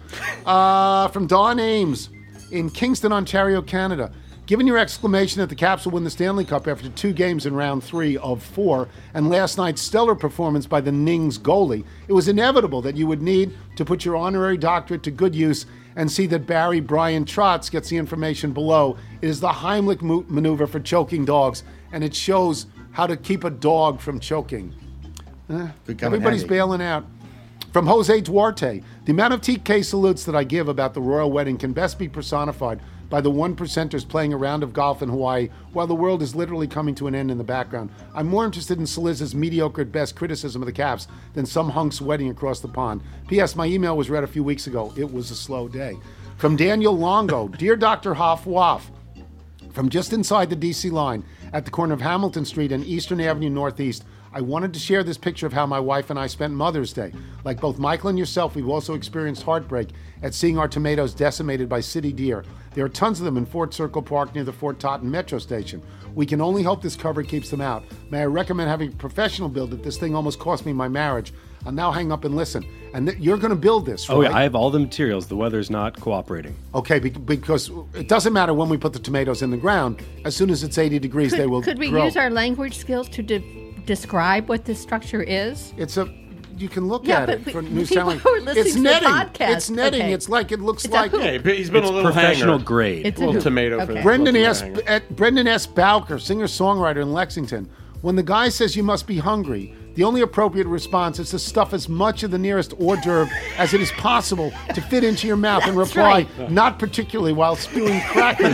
Uh, from Don Ames in Kingston, Ontario, Canada. Given your exclamation that the Caps will win the Stanley Cup after two games in round three of four, and last night's stellar performance by the Nings goalie, it was inevitable that you would need to put your honorary doctorate to good use and see that Barry Brian Trotz gets the information below. It is the Heimlich mo- maneuver for choking dogs, and it shows how to keep a dog from choking. Eh, everybody's handy. bailing out. From Jose Duarte, the amount of T K salutes that I give about the royal wedding can best be personified by the one percenters playing a round of golf in Hawaii while the world is literally coming to an end in the background. I'm more interested in Saliz's mediocre at best criticism of the Caps than some hunk's wedding across the pond. P S. My email was read a few weeks ago. It was a slow day. From Daniel Longo, Dear Doctor Hoff Waff, from just inside the D C line at the corner of Hamilton Street and Eastern Avenue Northeast, I wanted to share this picture of how my wife and I spent Mother's Day. Like both Michael and yourself, we've also experienced heartbreak at seeing our tomatoes decimated by city deer. There are tons of them in Fort Circle Park near the Fort Totten Metro Station. We can only hope this cover keeps them out. May I recommend having a professional build it? This thing almost cost me my marriage. I'll now hang up and listen. And th- you're going to build this, right? Oh, yeah, I have all the materials. The weather's not cooperating. Okay, be- because it doesn't matter when we put the tomatoes in the ground. As soon as it's eighty degrees, Could, they will could we grow. use our language skills to de- describe what this structure is? It's a... You can look Yeah, at but it we- for news people channel. who are listening It's to the netting. podcast. It's netting. Okay. It's like it looks It's a like. hoop. Yeah, but he's been It's a little professional hanger. grade. It's A little hoop. tomato for Okay. Brendan little S. hanger. At Brendan S. Bowker, singer-songwriter in Lexington. When the guy says you must be hungry, the only appropriate response is to stuff as much of the nearest hors d'oeuvre as it is possible to fit into your mouth and That's reply, right. not particularly, while spewing crackers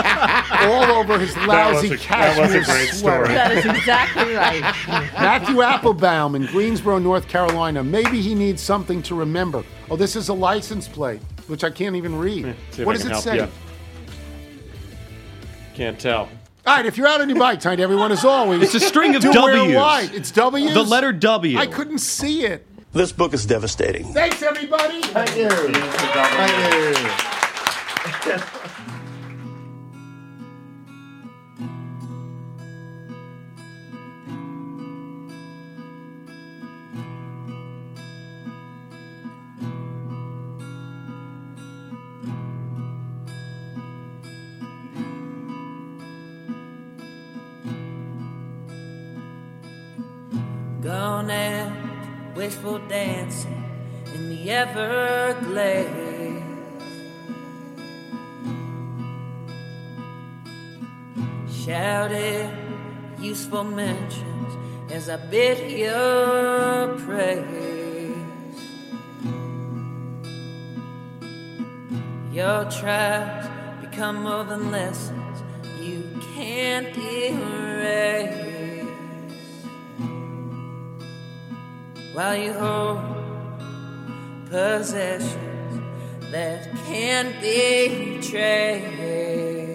all over his lousy was a- that cashmere was a great sweater. story. That is exactly right. Matthew Applebaum in Greensboro, North Carolina. Maybe he needs something to remember. Oh, this is a license plate, which I can't even read. See if What I does can it help say? you. Can't tell. All right, if you're out on your bike tonight, everyone, as always, It's a string of do wear W's. white. It's W's? The letter W. I couldn't see it. This book is devastating. Thanks, everybody. Thank you. Thank you. Gone out, wishful dancing in the Everglades. Shouted useful mentions as I bid your praise. Your trials become more than lessons you can't erase. While you hold possessions that can't be traced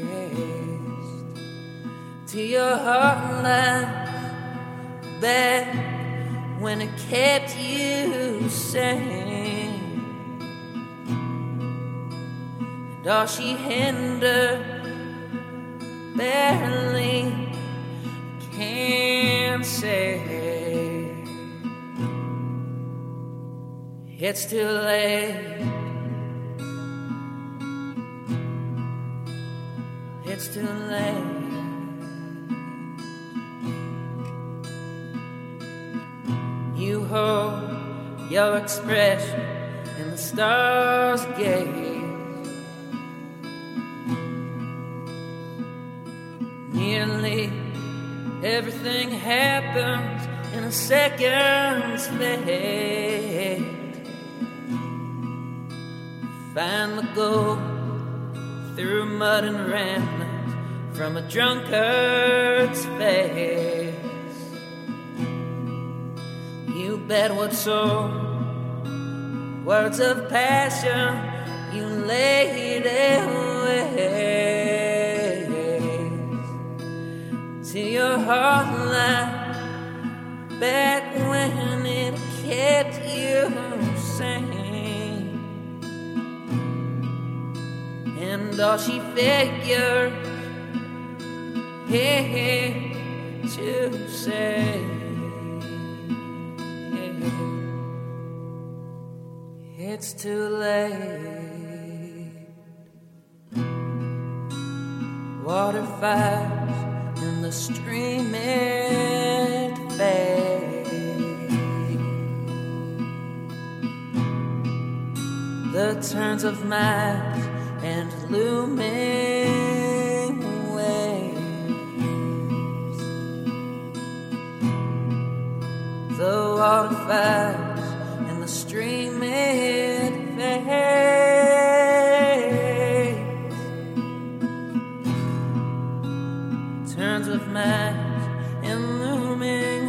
to your heartland back when it kept you sane, and all she hindered barely can say. It's too late. It's too late. You hold your expression in the stars' gaze. Nearly everything happens in a second's fate. Find the gold through mud and ramblings from a drunkard's face. You bet what soul, words of passion you laid away. to your heartline back when it kept you sane. And all she figured hey, hey, to say, it's too late. Water fires in the stream it fades. The turns of maps and looming waves. The water fires in the stream it fades. Turns of maps and looming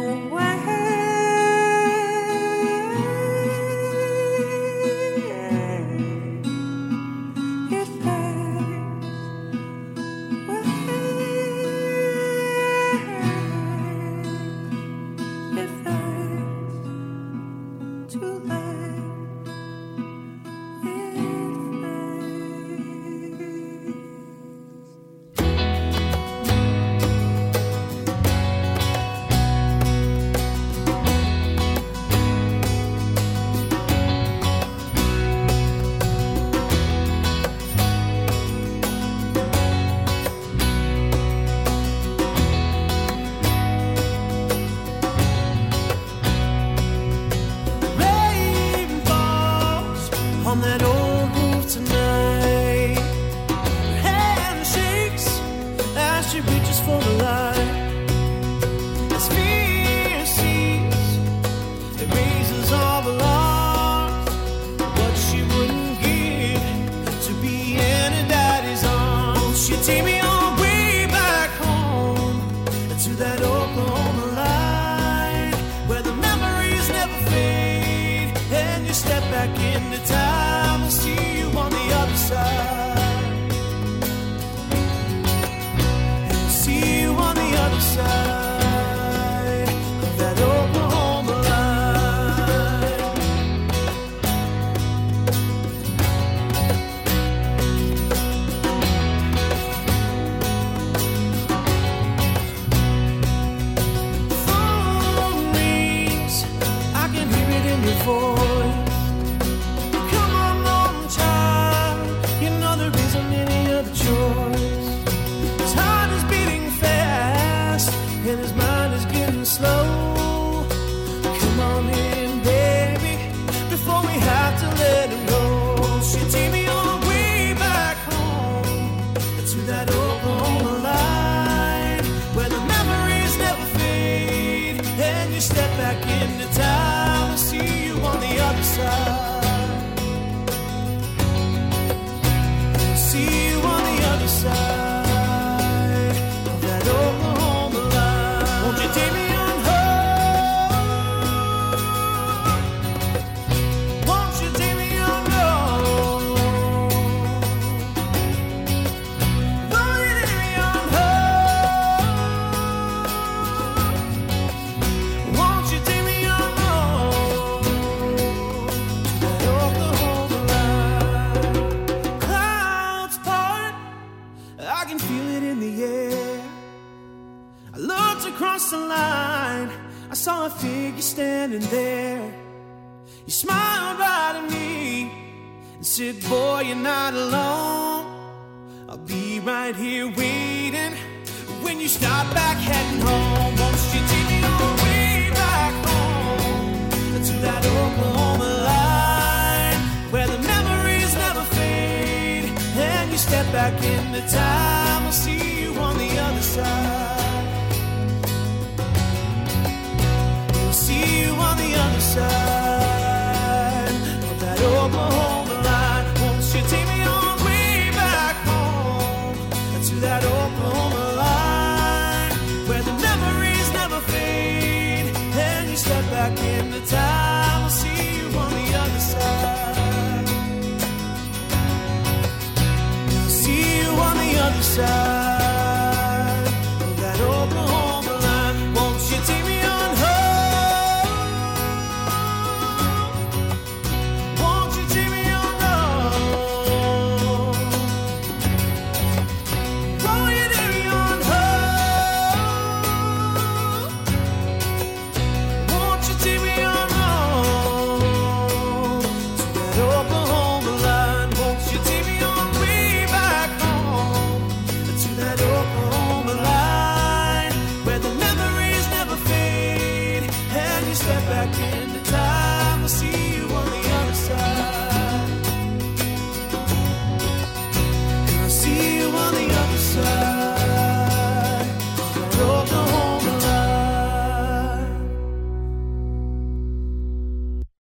side.